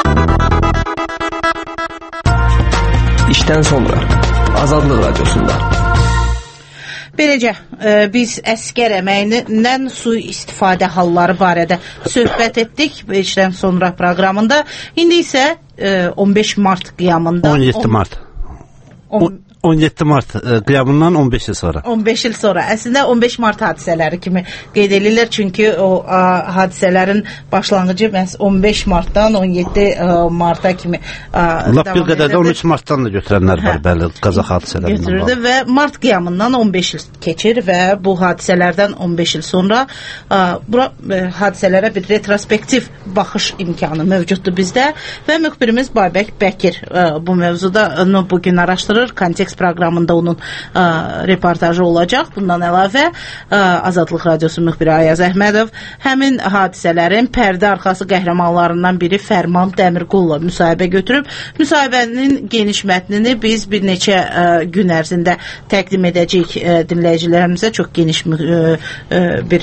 İşdən sonra Azadlıq radiosunda. Beləcə, biz əskər əməyindən sui-istifadə halları barədə söhbət etdik işdən sonra proqramında. İndi isə 15 mart qiyamında 17 mart 17 mart qiyamından 15 il sonra. 15 il sonra. Əslində 15 mart hadisələri kimi qeyd edirlər, çünki o hadisələrin başlanğıcı məhz 15 martdan 17 marta kimi lap bir qədər də 13 martdan da götürənlər var, bəli, Qazax hadisələrindən götürürdü və mart qiyamından 15 il keçir və bu hadisələrdən 15 il sonra bura hadisələrə bir retrospektiv baxış imkanı mövcuddur bizdə və müxbirimiz Babək Bəkir bu mövzuda bugün araşdırır. Kontekst proqramında onun reportajı olacaq. Bundan əlavə Azadlıq Radiosu müxbiri Ayaz Əhmədov həmin hadisələrin pərdə arxası qəhrəmanlarından biri Fərman Dəmirqulla müsahibə götürüb. Müsahibənin geniş mətnini biz bir neçə gün ərzində təqdim edəcəyik dinləyicilərimizə. Çox geniş bir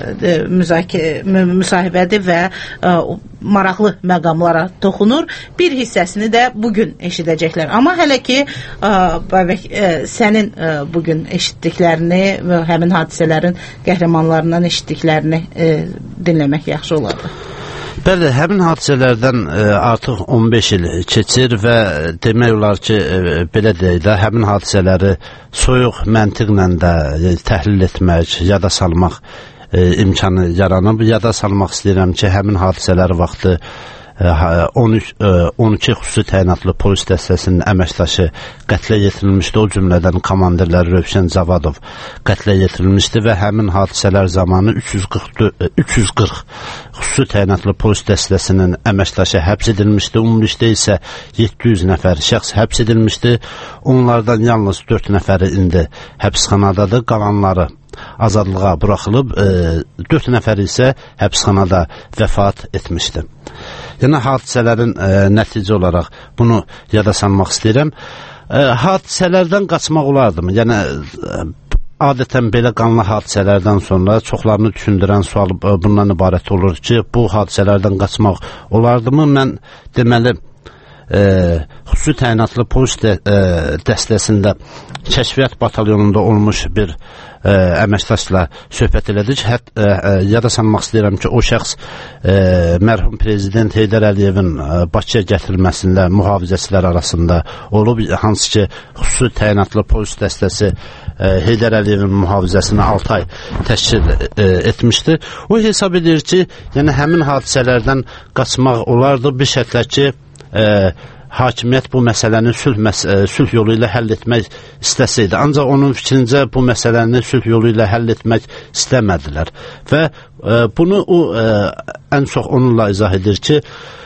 müsahibədir və maraqlı məqamlara toxunur. Bir hissəsini də bugün eşidəcəklər. Amma hələ ki Babək, sənin bugün eşitdiklərini və həmin hadisələrin qəhrəmanlarından eşitdiklərini dinləmək yaxşı olardı. Bəli, həmin hadisələrdən artıq 15 il keçir və demək olar ki, belə deyək də, həmin hadisələri soyuq məntiqlə də təhlil etmək, yada salmaq imkanı yaranıb. Yada salmaq istəyirəm ki, həmin hadisələr vaxtı 12 xüsusi təyinatlı polis dəstəsinin əməkdaşı qətlə yetirilmişdi. O cümlədən komandirləri Rövşən Zavadov qətlə yetirilmişdi və həmin hadisələr zamanı 340 xüsusi təyinatlı polis dəstəsinin əməkdaşı həbs edilmişdi. Ümumilikdə isə 700 nəfər şəxs həbs edilmişdi. Onlardan yalnız 4 nəfəri indi həbsxanadadır. Qalanları azadlığa buraxılıb, 4 nəfər isə həbsxanada vəfat etmişdi. Yəni, hadisələrin nəticə olaraq bunu yada salmaq istəyirəm. Hadisələrdən qaçmaq olardı mı? Yəni, adətən belə qanlı hadisələrdən sonra çoxlarını düşündürən sual bundan ibarət olur ki, bu hadisələrdən qaçmaq olardı mı? Mən deməli, xüsusi təyinatlı polis dəstəsində kəşfiyyat batalyonunda olmuş bir əməkdaşla söhbət elədik. Yada sanmaq istəyirəm ki, o şəxs mərhum prezident Heydər Əliyevin Bakıya gətirilməsində mühafizəçilər arasında olub, hansı ki, xüsusi təyinatlı polis dəstəsi Heydər Əliyevin mühafizəsini 6 ay təşkil etmişdi. O hesab edir ki, yəni həmin hadisələrdən qaçmaq olardı, bir şərtlə ki, hakimiyyət bu məsələni sülh yolu ilə həll etmək istəsəydi. Ancaq onun fikrincə bu məsələni sülh yolu ilə həll etmək istəmədilər. Və bunu o ən çox onunla izah edir ki,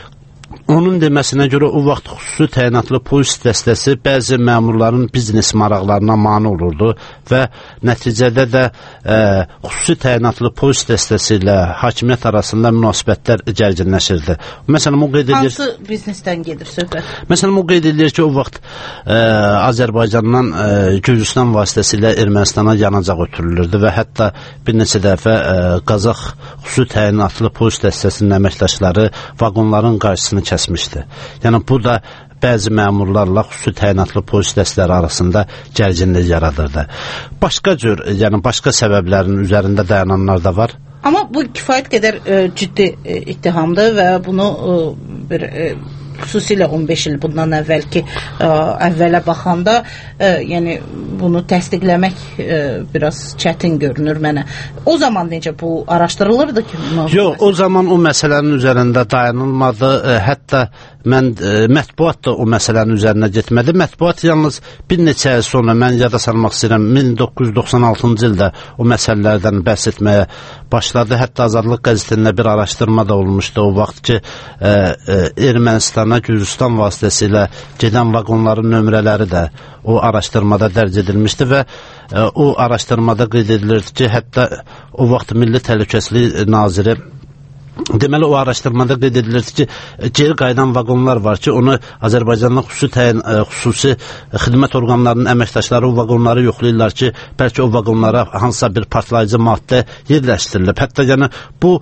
onun deməsinə görə o vaxt xüsusi təyinatlı polis dəstəsi bəzi məmurların biznes maraqlarına mane olurdu və nəticədə də xüsusi təyinatlı polis dəstəsi ilə hakimiyyət arasında münasibətlər gərginləşirdi. Məsələn, o qeyd edir... Hansı biznesdən gedir söhbət? Məsələn, o qeyd edir ki, o vaxt Azərbaycandan Gürcüstan vasitəsilə Ermənistana yanacaq ötürülürdü və hətta bir neçə dəfə Qazax xüsusi təyinatlı polis dəstəsinin əməkdaşları vaqonların qarşısını kəsmişdi. Yəni, bu da bəzi məmurlarla xüsusi təyinatlı polis dəstələri arasında gərginlik yaradırdı. Başqa cür, yəni başqa səbəblərin üzərində dayananlar da var. Amma bu kifayət qədər ciddi ittihamdır və bunu bir xüsusilə 15 il bundan əvvələ baxanda yəni bunu təsdiqləmək biraz çətin görünür mənə. O zaman necə bu araşdırılırdı ki? Yox, o zaman o məsələnin üzərində dayanılmadı. Hətta mətbuat da o məsələnin üzərinə getmədi. Mətbuat yalnız bir neçə il sonra, mən yada salmaq istəyirəm, 1996-cı ildə o məsələlərdən bəhs etməyə başladı. Hətta Azadlıq qəzetində bir araşdırma da olmuşdu o vaxt ki, Ermənistana Gürcüstan vasitəsilə gedən vaqonların nömrələri də o araşdırmada dərc edilmişdi və o araşdırmada qeyd edilirdi ki, hətta o vaxt Milli Təhlükəsizlik Naziri, deməli o araşdırmada qeyd edilirdi ki, geri qayıdan vaqonlar var ki, onu Azərbaycanın xüsusi xidmət orqanlarının əməkdaşları o vaqonları yoxlayırlar ki, bəlkə o vaqonlara hansısa bir partlayıcı maddə yerləşdirilib. Hətta yəni bu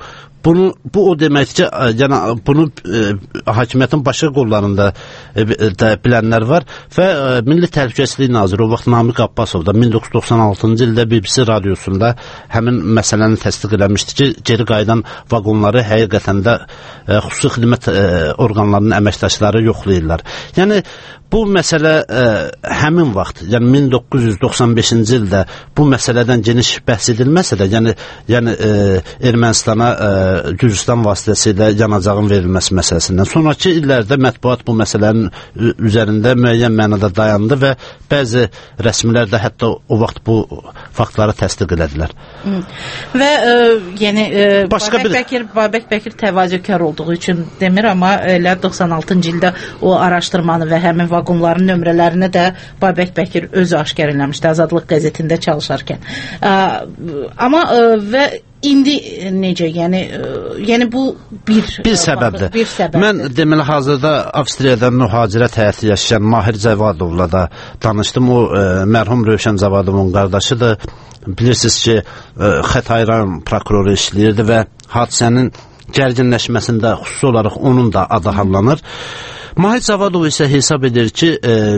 o deməkdir ki, yəni bunu hakimiyyətin başqa qollarında da bilənlər var və Milli Təhlükəsizlik Naziri o vaxt Namiq Abbasov da 1996-cı ildə BBC radiosunda həmin məsələni təsdiq eləmişdi ki, geri qayıdan vaqonları həqiqətən də xüsusi xidmət orqanlarının əməkdaşları yoxlayırlar. Yəni bu məsələ həmin vaxt, yəni 1995-ci ildə bu məsələdən geniş bəhs edilməsə də, yəni Ermənistana Gürcüstan vasitəsilə yanacağın verilməsi məsələsindən. Sonraki illərdə mətbuat bu məsələnin üzərində müəyyən mənada dayandı və bəzi rəsmilər də hətta o vaxt bu faktları təsdiq elədilər. Və yəni Babək Bəkir təvazökar olduğu üçün demir, amma elə 96-cı ildə o araşdırmanı və həmin vaqonların nömrələrini də Babək Bəkir özü aşkar eləmişdi Azadlıq qəzetində çalışarkən. Amma və İndi necə? Yəni bu bir səbəbdir. Mən deməli hazırda Avstriyadan mühacirət həyatı yaşayan Mahir Cavadovla da danışdım. O mərhum Rövşən Cavadovun qardaşıdır. Bilirsiniz ki, Xətai rayon prokuroru işləyirdi və hadisənin gərginləşməsində xüsusi olaraq onun da adı hallanır. Mahir Cavadov isə hesab edir ki,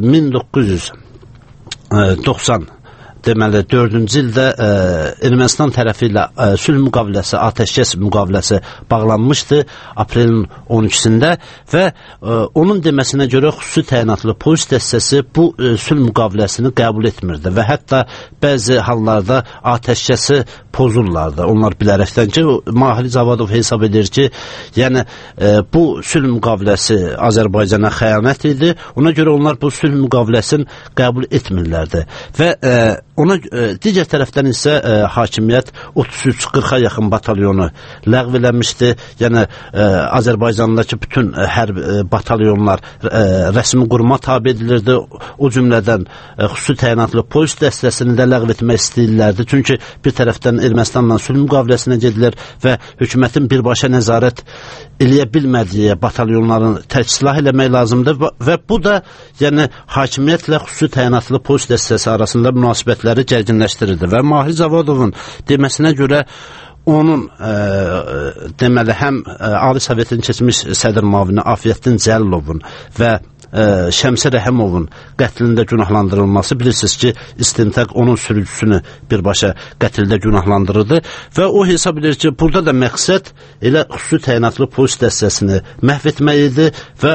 1990 deməli 4-cü ildə Ermənistan tərəfi ilə sülh müqaviləsi, atəşkəs müqaviləsi bağlanmışdı aprelin 13-sində və onun deməsinə görə xüsusi təyinatlı polis dəstəsi bu sülh müqaviləsini qəbul etmirdi və hətta bəzi hallarda atəşkəsi pozurlardı. Onlar bilərəkdən ki, Mahir Cavadov hesab edir ki, yəni bu sülh müqaviləsi Azərbaycana xəyanət idi. Ona görə onlar bu sülh müqaviləsini qəbul etmirlərdi və ona digər tərəfdən isə hakimiyyət 33-40-a yaxın batalyonu ləğv eləmişdi. Yəni Azərbaycandakı bütün hərb batalyonlar rəsmi quruma tabe edilirdi. O cümlədən xüsusi təyinatlı polis dəstəsini də ləğv etmək istəyirlərdi. Çünki bir tərəfdən Ermənistanla sülh müqaviləsinə gedilir və hökumətin birbaşa nəzarət eləyə bilmədiyi batalyonların tərk silah eləmək lazımdır və bu da yəni hakimiyyətlə xüsusi təyinatlı polis dəstəsi arasında münasibətləri gərginləşdirirdi və Mahir Cavadovun deməsinə görə onun deməli həm Ali Sovetin keçmiş sədr müavini Afiyəddin Cəlilovun və Şəmsə Rəhimovun qətlində günahlandırılması, bilirsiniz ki, istintaq onun sürücüsünü birbaşa qətldə günahlandırırdı və o hesab edir ki, burada da məqsəd elə xüsusi təyinatlı polis dəstəsini məhv etmək idi və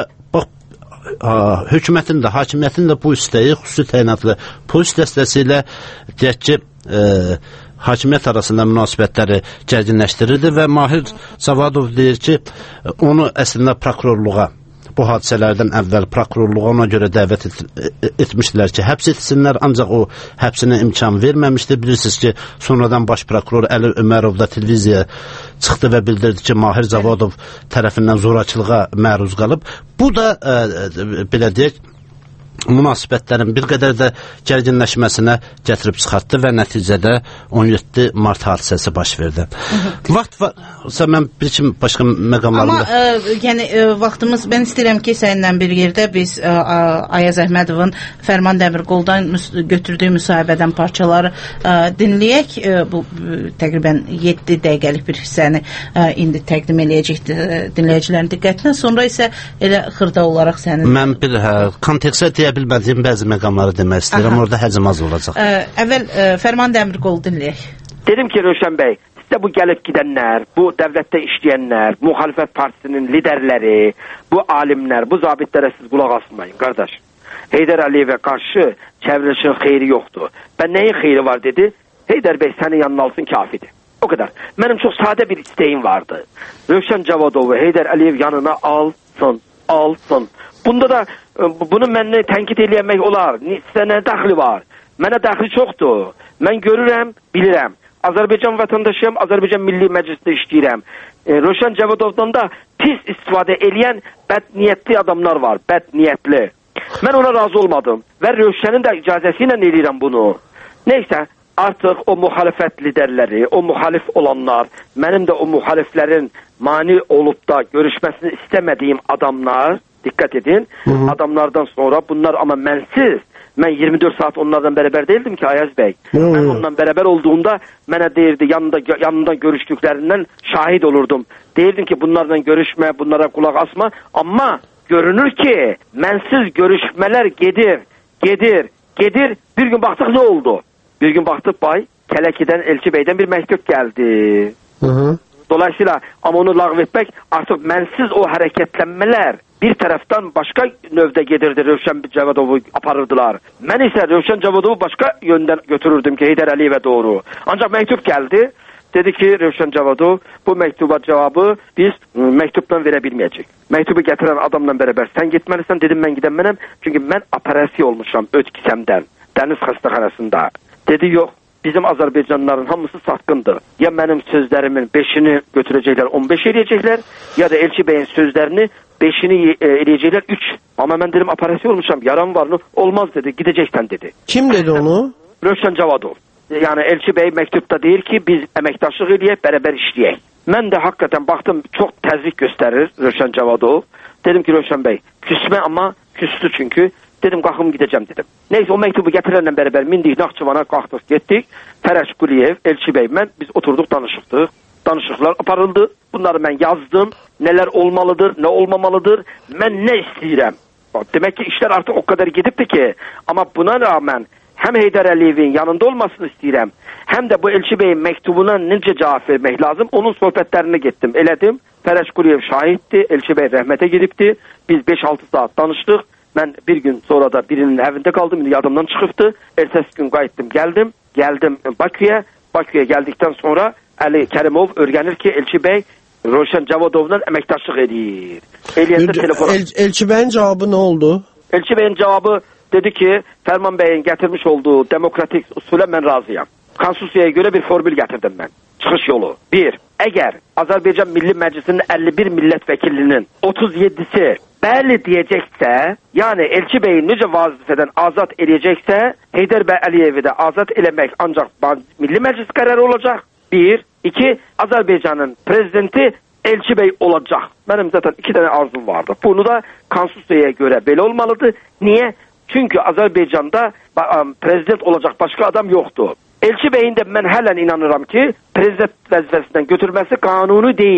hökumətin də, hakimiyyətin də bu istəyi xüsusi təyinatlı polis dəstəsi ilə deyək ki, hakimiyyət arasında münasibətləri gərginləşdirirdi və Mahir Zavadov deyir ki, onu əslində prokurorluğa, bu hadisələrdən əvvəl prokurorluğa ona görə dəvət etmişdilər ki, həbs etsinlər, ancaq o həbsinə imkan verməmişdi. Bilirsiniz ki, sonradan baş prokuror Əli Ömərov da televiziyaya çıxdı və bildirdi ki, Mahir Zavadov tərəfindən zorakılığa məruz qalıb. Bu da, belə deyək, münasibətlərin bir qədər də gərginləşməsinə gətirib çıxartdı və nəticədə 17 mart hadisəsi baş verdi. Vaxt varsa mən bir kimi başqa məqamlarında... Amma yəni vaxtımız, mən istəyirəm ki, səninlə bir yerdə biz Ayaz Əhmədovun Fərman Dəmirqoldan götürdüyü müsahibədən parçaları dinləyək. Bu təqribən 7 dəqiqəlik bir hissəni indi təqdim eləyəcək dinləyicilərin diqqətinə. Sonra isə elə xırda olaraq sənin... Mən bir kontekstə deyə bilmədiyim bəzi məqamları demək istəyirəm. Orada həcm az olacaq. Əvvəl Fərman Dəmirqolu dinləyək. Dedim ki, Rövşən bəy, sizə bu gəlib gedənlər, bu dövlətdə işləyənlər, müxalifət partisinin liderləri, bu alimlər, bu zabitlərə siz qulaq asmayın, qardaş. Heydər Əliyevə qarşı çevrilişin xeyri yoxdur. Ben nəyin xeyri var dedi? Heydər bəy səni yanına alsın kafidir. O kadar. Benim çok sade bir isteğim vardı. Rövşən Cavadovu Heydər Əliyev yanına alsın. Bunda da bunu mənə tənkit eləmək olar. Sizə nə dəxli var? Mənə dəxli çoxdur. Mən görürəm, bilirəm. Azərbaycan vətəndaşıyam, Azərbaycan Milli Məclisdə işləyirəm. Rövşən Cavadovdan da pis istifadə eləyən bədniyyətli adamlar var, bədniyyətli. Mən ona razı olmadım və Rövşənin də icazəsi ilə eləyirəm bunu. Neysə, artıq o müxalifət liderləri, o müxalif olanlar, mənim də o müxaliflərin mani olub da görüşməsini istəmədiyim adamlar, dikkat edin, adamlardan sonra bunlar ama mənsiz, mən 24 saat onlardan beraber değildim ki Ayaz Bey. Ben ondan beraber olduğumda mənə deyirdi, yanında görüştüklərindən şahit olurdum. Deyirdim ki bunlarla görüşmə, bunlara kulaq asma, ama görünür ki mənsiz görüşmələr gedir. Bir gün baktık ne oldu? Bir gün baktık Kələkidən, Elçi Bey'den bir mektup geldi. Dolayısıyla ama onu lağv etmek artık mənsiz o hareketlenmeler bir taraftan başka növdə gedirdi, Rövşən Cavadovu aparırdılar. Mən isə Rövşən Cavadovu başka yönden götürürdüm ki Heydər Əliyevə doğru. Ancak mektup geldi. Dedi ki Rövşən Cavadov bu mektuba cevabı biz mektuptan verebilmeyecek. Mektubu getiren adamla beraber sen gitmelisin. Dedim ben gidemem. Çünkü ben operasyon olmuşam Ötkisəmdən. Dəniz xəstəxanasında. Dedi yok. Bizim Azərbaycanlıların hamısı satqındır. Ya mənim sözlərimin 5'ini götürəcəklər, 15 eləyəcəklər, ya da Elçi Bey'in sözlərini 5'ini eləyəcəklər, 3. Ama mən dedim operasyon olmuşam, yaram var mı? Olmaz dedi, gideceksən dedi. Kim dedi onu? Rövşən Cavadov. Yani Elçi Bey mektupta deyir ki biz əməkdaşlıq eləyək, beraber işləyək. Mən də hakikaten baktım çok təzyiq göstərir Rövşən Cavadov. Dedim ki Rövşən Bey küsme ama küstü çünkü. Dedim kalkım gideceğim dedim. Neyse o mektubu getirenle beraber mindik Naxçıvana kalktık gittik. Fərəş Quliyev, Elçi Bey, mən biz oturduk danışıqdıq. Danışıqlar aparıldı. Bunları ben yazdım. Neler olmalıdır, ne olmamalıdır. Ben ne istəyirəm. Demek ki işler artık o kadar gidipti ki. Ama buna rağmen hem Heydər Əliyevin yanında olmasını istəyirəm. Hem de bu Elçi Bey'in mektubuna necə cavab vermek lazım. Onun sohbetlerine gittim, elədim. Fərəş Quliyev şahitti. Elçi Bey rəhmətə gedibdi. Biz 5-6 saat danıştık. Ben bir gün sonra da birinin evinde kaldım, yadımdan çıkıptı. Ertesi gün qayıtdım, geldim Bakü'ye. Bakü'ye geldikten sonra Ali Kərimov öyrənir ki Elçi Bey Rövşən Cavadovla əməkdaşlıq edir. Elçi Bey'in cevabı ne oldu? Elçi Bey'in cevabı dedi ki Fərman Bey'in getirmiş olduğu demokratik usule ben razıyam. Konstitusiyaya göre bir formül getirdim ben. Çıxış yolu. 1. Eğer Azərbaycan Milli Məclisinin 51 milletvekilinin 37'si bəli deyəcəksə, yani Elçi Bey'i necə vazifədən azad edəcəksə, Heydər Bəy Əliyevi də azad eləmək ancaq Milli Məclis qərarı olacaq. 1. 2. Azərbaycanın prezidenti Elçi Bey olacaq. Benim zaten 2 tane arzum vardı. Bunu da konstitusiyaya göre belə olmalıdır. Niye? Çünkü Azərbaycanda prezident olacak başka adam yoktu. Elçi Bey'in de ben halen inanıram ki prezident vəzifəsindən götürməsi kanuni değil.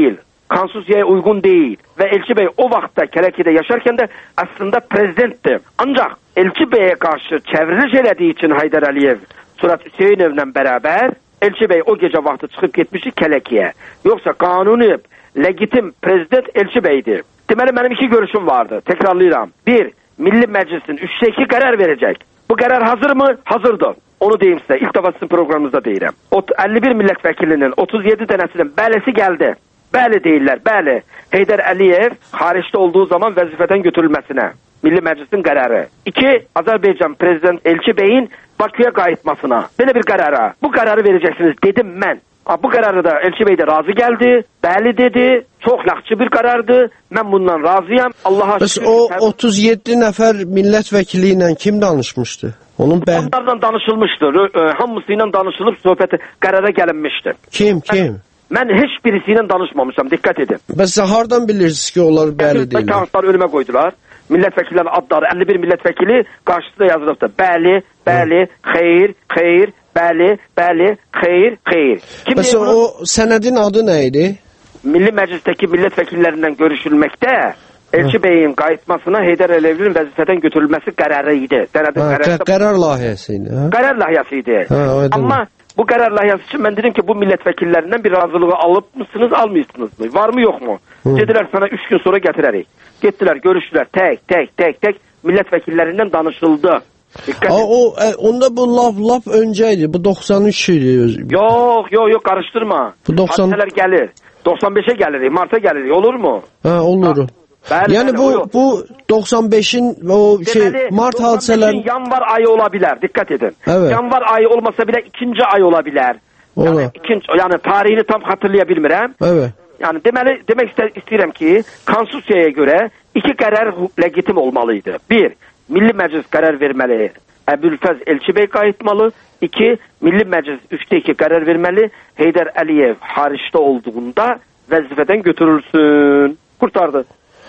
konstitusiyaya uyğun deyil və Elçi bəy o vaxtda Kələkidə yaşarkən də əslində prezidentdir. Ancaq Elçi bəyə qarşı çevriliş elədiyi üçün Heydər Əliyev Surat Hüseynovla bərabər Elçi bəy o gecə vaxtı çıxıb getmişdi Kələkiyə. Yoxsa qanuni, legitim prezident Elçi bəydir. Deməli, mənim iki görüşüm vardı. Tekrarlayıram. Bir, Milli Məclisin 3'te 2 qərar verəcək. Bu qərar hazır mı? Hazırdır. Onu deyim sizə. İlk defa sizin programınızda deyirəm. 51 milletvəkilinin 37 dənəsinin bələsi gəldi. Bəli deyirlər, bəli. Heydər Əliyev xaricdə olduğu zaman vəzifədən götürülməsinə. Milli Məclisin qərarı. 2, Azərbaycan Prezident Elçi bəyin Bakıya qayıtmasına. Belə bir qərara. Bu qərarı verəcəksiniz dedim mən. Bu qərarı da Elçi bəy də razı gəldi. Bəli dedi. Çox yaxşı bir qərardır. Mən bundan razıyam. Allaha şükür. O 37 nəfər milletvəkili ilə kim danışmışdı? Onlarla danışılmışdı. Hamısı ilə danışılıb söhbəti qərara gəlinmişdi. Kim? Mən heç birisi ilə danışmamışam. Diqqət edin. Bəs hardan bilirsiniz ki, onlar bəli deyirlər? Kağıtları önümə qoydular. Milletvəkillərin adları 51 milletvəkili qarşısında yazılıbdı. Bəli, bəli, xeyr, xeyr, bəli, bəli, xeyr, xeyr. Bəs o sənədin adı nə idi? Milli Məclisdəki milletvəkillərindən görüşülməkdə Elçi bəyin qayıtmasına Heydər Əliyevin vəzifədən götürülməsi qərarı idi. Qərar layihəsi idi. Qərar layihəsi idi. Amma bu qərar layihəsi üçün mən dedim ki, bu milletvəkillərindən bir razılığı alıp mısınız, almıyorsunuz mu? Var mı, yok mu? Dediler sana 3 gün sonra getirərik. Getdilər, görüşdülər, tək milletvəkillərindən danışıldı. Onda bu lap önceydi. Bu 93 idi. Yok karıştırma. Bu 90 hadiseler gelir. 95'e gelirik, Mart'a gelirik. Olur mu? Olur. Yani bu 95'in o Mart hadiseler yanvar ayı olabilir. Dikkat edin. Evet. Yanvar ayı olmasa bile 2. ay olabilir. Yani tarihini tam hatırlayabilmirəm. Evet. Yani demek istəyirəm ki, konstitusiyaya göre 2 qərar legitim olmalıydı. 1. Milli Məclis qərar verməli, Əbülfəz Elçi bəy qayıtmalı. 2. Milli Məclis 3'te 2 qərar verməli, Heydər Əliyev xaricdə olduğunda vəzifədən götürülsün. Kurtardı.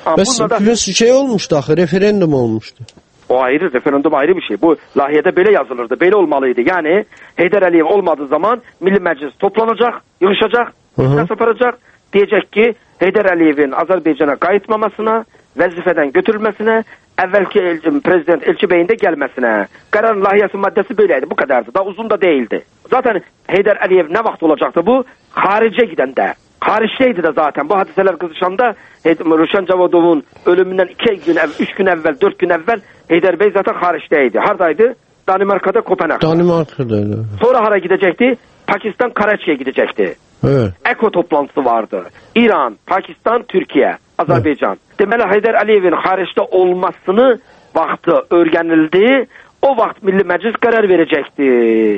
Bəs olmuşdu axı, referendum olmuşdu. O ayrı, referendum ayrı bir şey. Bu layihədə belə yazılırdı, belə olmalıydı. Yani Heydər Əliyev olmadığı zaman Milli Məclis toplanacaq, yığışacaq, nəsə aparacaq. Deyəcək ki, Heydər Əliyevin Azərbaycana qayıtmamasına, vəzifədən götürülməsinə, əvvəlki prezident Elçi bəyin də gəlməsinə. Qərar layihəsi maddəsi böyləydi, bu qədərdir. Daha uzun da değildi. Zaten Heydər Əliyev nə vaxt olacaqdı bu? Xaricə gidəndə. Xaricdəydi də zaten. Bu hadiseler qızışanda Ruşen Cavadov'un ölümündən 2 gün, 3 gün əvvəl, 4 gün əvvəl Heydər bəy zaten xaricdəydi. Hardaydı? Danimarka'da, Kopenhag'da. Danimarka'daydı. Sonra hara gidecekti? Pakistan, Karachi'ye gidecekti. Evet. ECO toplantısı vardı. İran, Pakistan, Türkiye, Azerbaycan. Deməli Heydər Əliyevin xaricdə olmasını vaxtı öyrənildi. O vaxt Milli Məclis qərar verəcəkdi.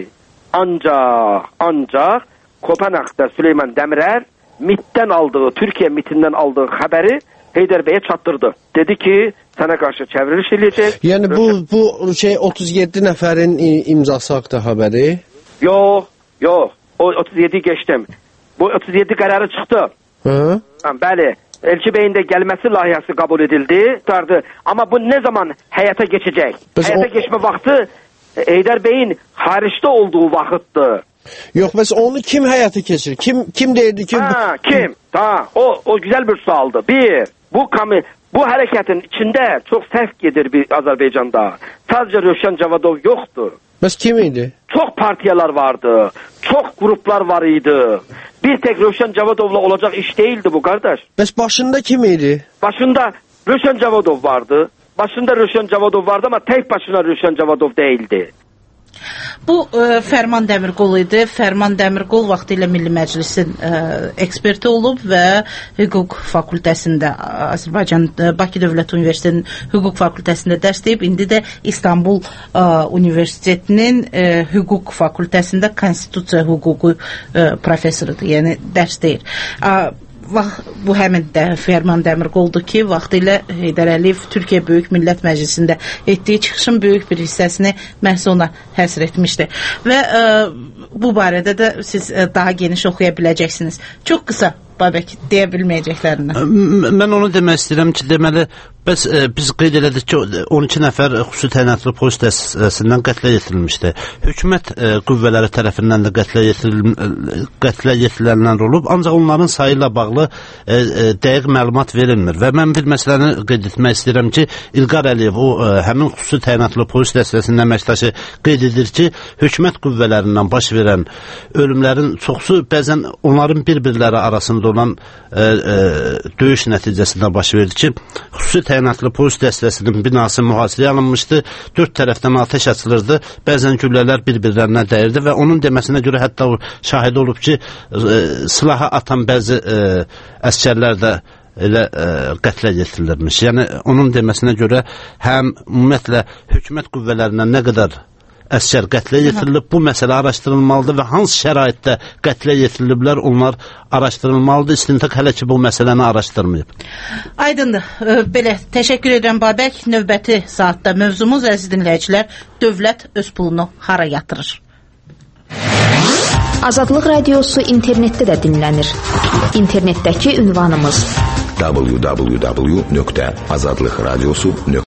Ancaq Kopenhag'da Süleyman Demirel MİT'ten aldığı, Türkiye MİT'inden aldığı xəbəri Heydər bəyə çatdırdı. Dedi ki, sana karşı çevriliş eləyəcək. Yani bu 37 nəfərin imzası haqda xəbəri? Yok. O 37 geçtim. Bu 37 kararı çıktı. Hı? Bəli. Elçi bəyin də gəlməsi layihəsi kabul edildi. Ama bu ne zaman həyata geçecek? Həyata geçme vaxtı Heydər bəyin xaricdə olduğu vaxtdır. Yok, bəs onu kim həyata keçirir? Kim deyirdi ki? Kim? O güzel bir sualdı. Bu hareketin içinde çok səhv gedir bir Azerbaycan'da. Sadece Ruşen Cavadov yoktur. Bəs kim idi? Çok partiyalar vardı. Çok gruplar var idi. Bir tek Ruşen Cavadov'la olacak iş değildi bu kardeş. Bəs başında kim idi? Başında Ruşen Cavadov vardı. Ama tek başına Ruşen Cavadov değildi. Bu Fərman Dəmirqol idi. Fərman Dəmirqol vaxtilə Milli Məclisin eksperti olub və hüquq fakültəsində Azərbaycan Bakı Dövlət Universitetinin hüquq fakültəsində dərs deyib. İndi də İstanbul Universitetinin hüquq fakültəsində konstitusiya hüququ professorudur. Yəni dərs deyir. Bu həmin Fərman Dəmirqoldur ki, vaxtilə Heydər Əliyev Türkiyə Böyük Millət Məclisində etdiyi çıxışın böyük bir hissəsini məhz ona həsr etmişdi. Və bu barədə də siz daha geniş oxuya biləcəksiniz. Çox qısa Babək deyə bilməyəcəklərindən. Mən onu demək istəyirəm ki, deməli bəs biz qeyd elədik ki, 12 nəfər xüsusi təyinatlı polis dəstəsindən qətlə yetirilmişdi. Hökumət qüvvələri tərəfindən də qətlə yetirilənlər olub, ancaq onların sayı ilə bağlı dəqiq məlumat verilmir. Və mən bir məsələni qeyd etmək istəyirəm ki, İlqar Əliyev, o həmin xüsusi təyinatlı polis dəstəsinin əməkdaşı qeyd edir ki, hökumət qüvvələrindən baş verən ölümlərin çoxsu bəzən onların bir-birləri arasında olan döyüş nəticəsində baş verdi ki, xüsusi təyinatlı polis dəstəsinin binası mühasirəyə alınmışdı, 4 tərəfdən atəş açılırdı, bəzən güllələr bir-birlərinə dəyirdi və onun deməsinə görə hətta o şahid olub ki, silahı atan bəzi əskərlər də elə qətlə yetirilirmiş. Yəni, onun deməsinə görə həm ümumiyyətlə hökumət qüvvələrindən nə qədər əskər qətlə yetirilib, bu məsələ araşdırılmalıdır və hansı şəraitdə qətlə yetiriliblər, onlar araşdırılmalıdır. İstintaq hələ ki bu məsələni araşdırmayıb. Aydındır. Belə, təşəkkür edirəm Babək. Növbəti saatda mövzumuz, əziz dinləyicilər, dövlət öz pulunu hara yatırır? Azadlıq Radiosu internetdə də dinlənir. İnternetdəki ünvanımız www.azadlıqradiosu.com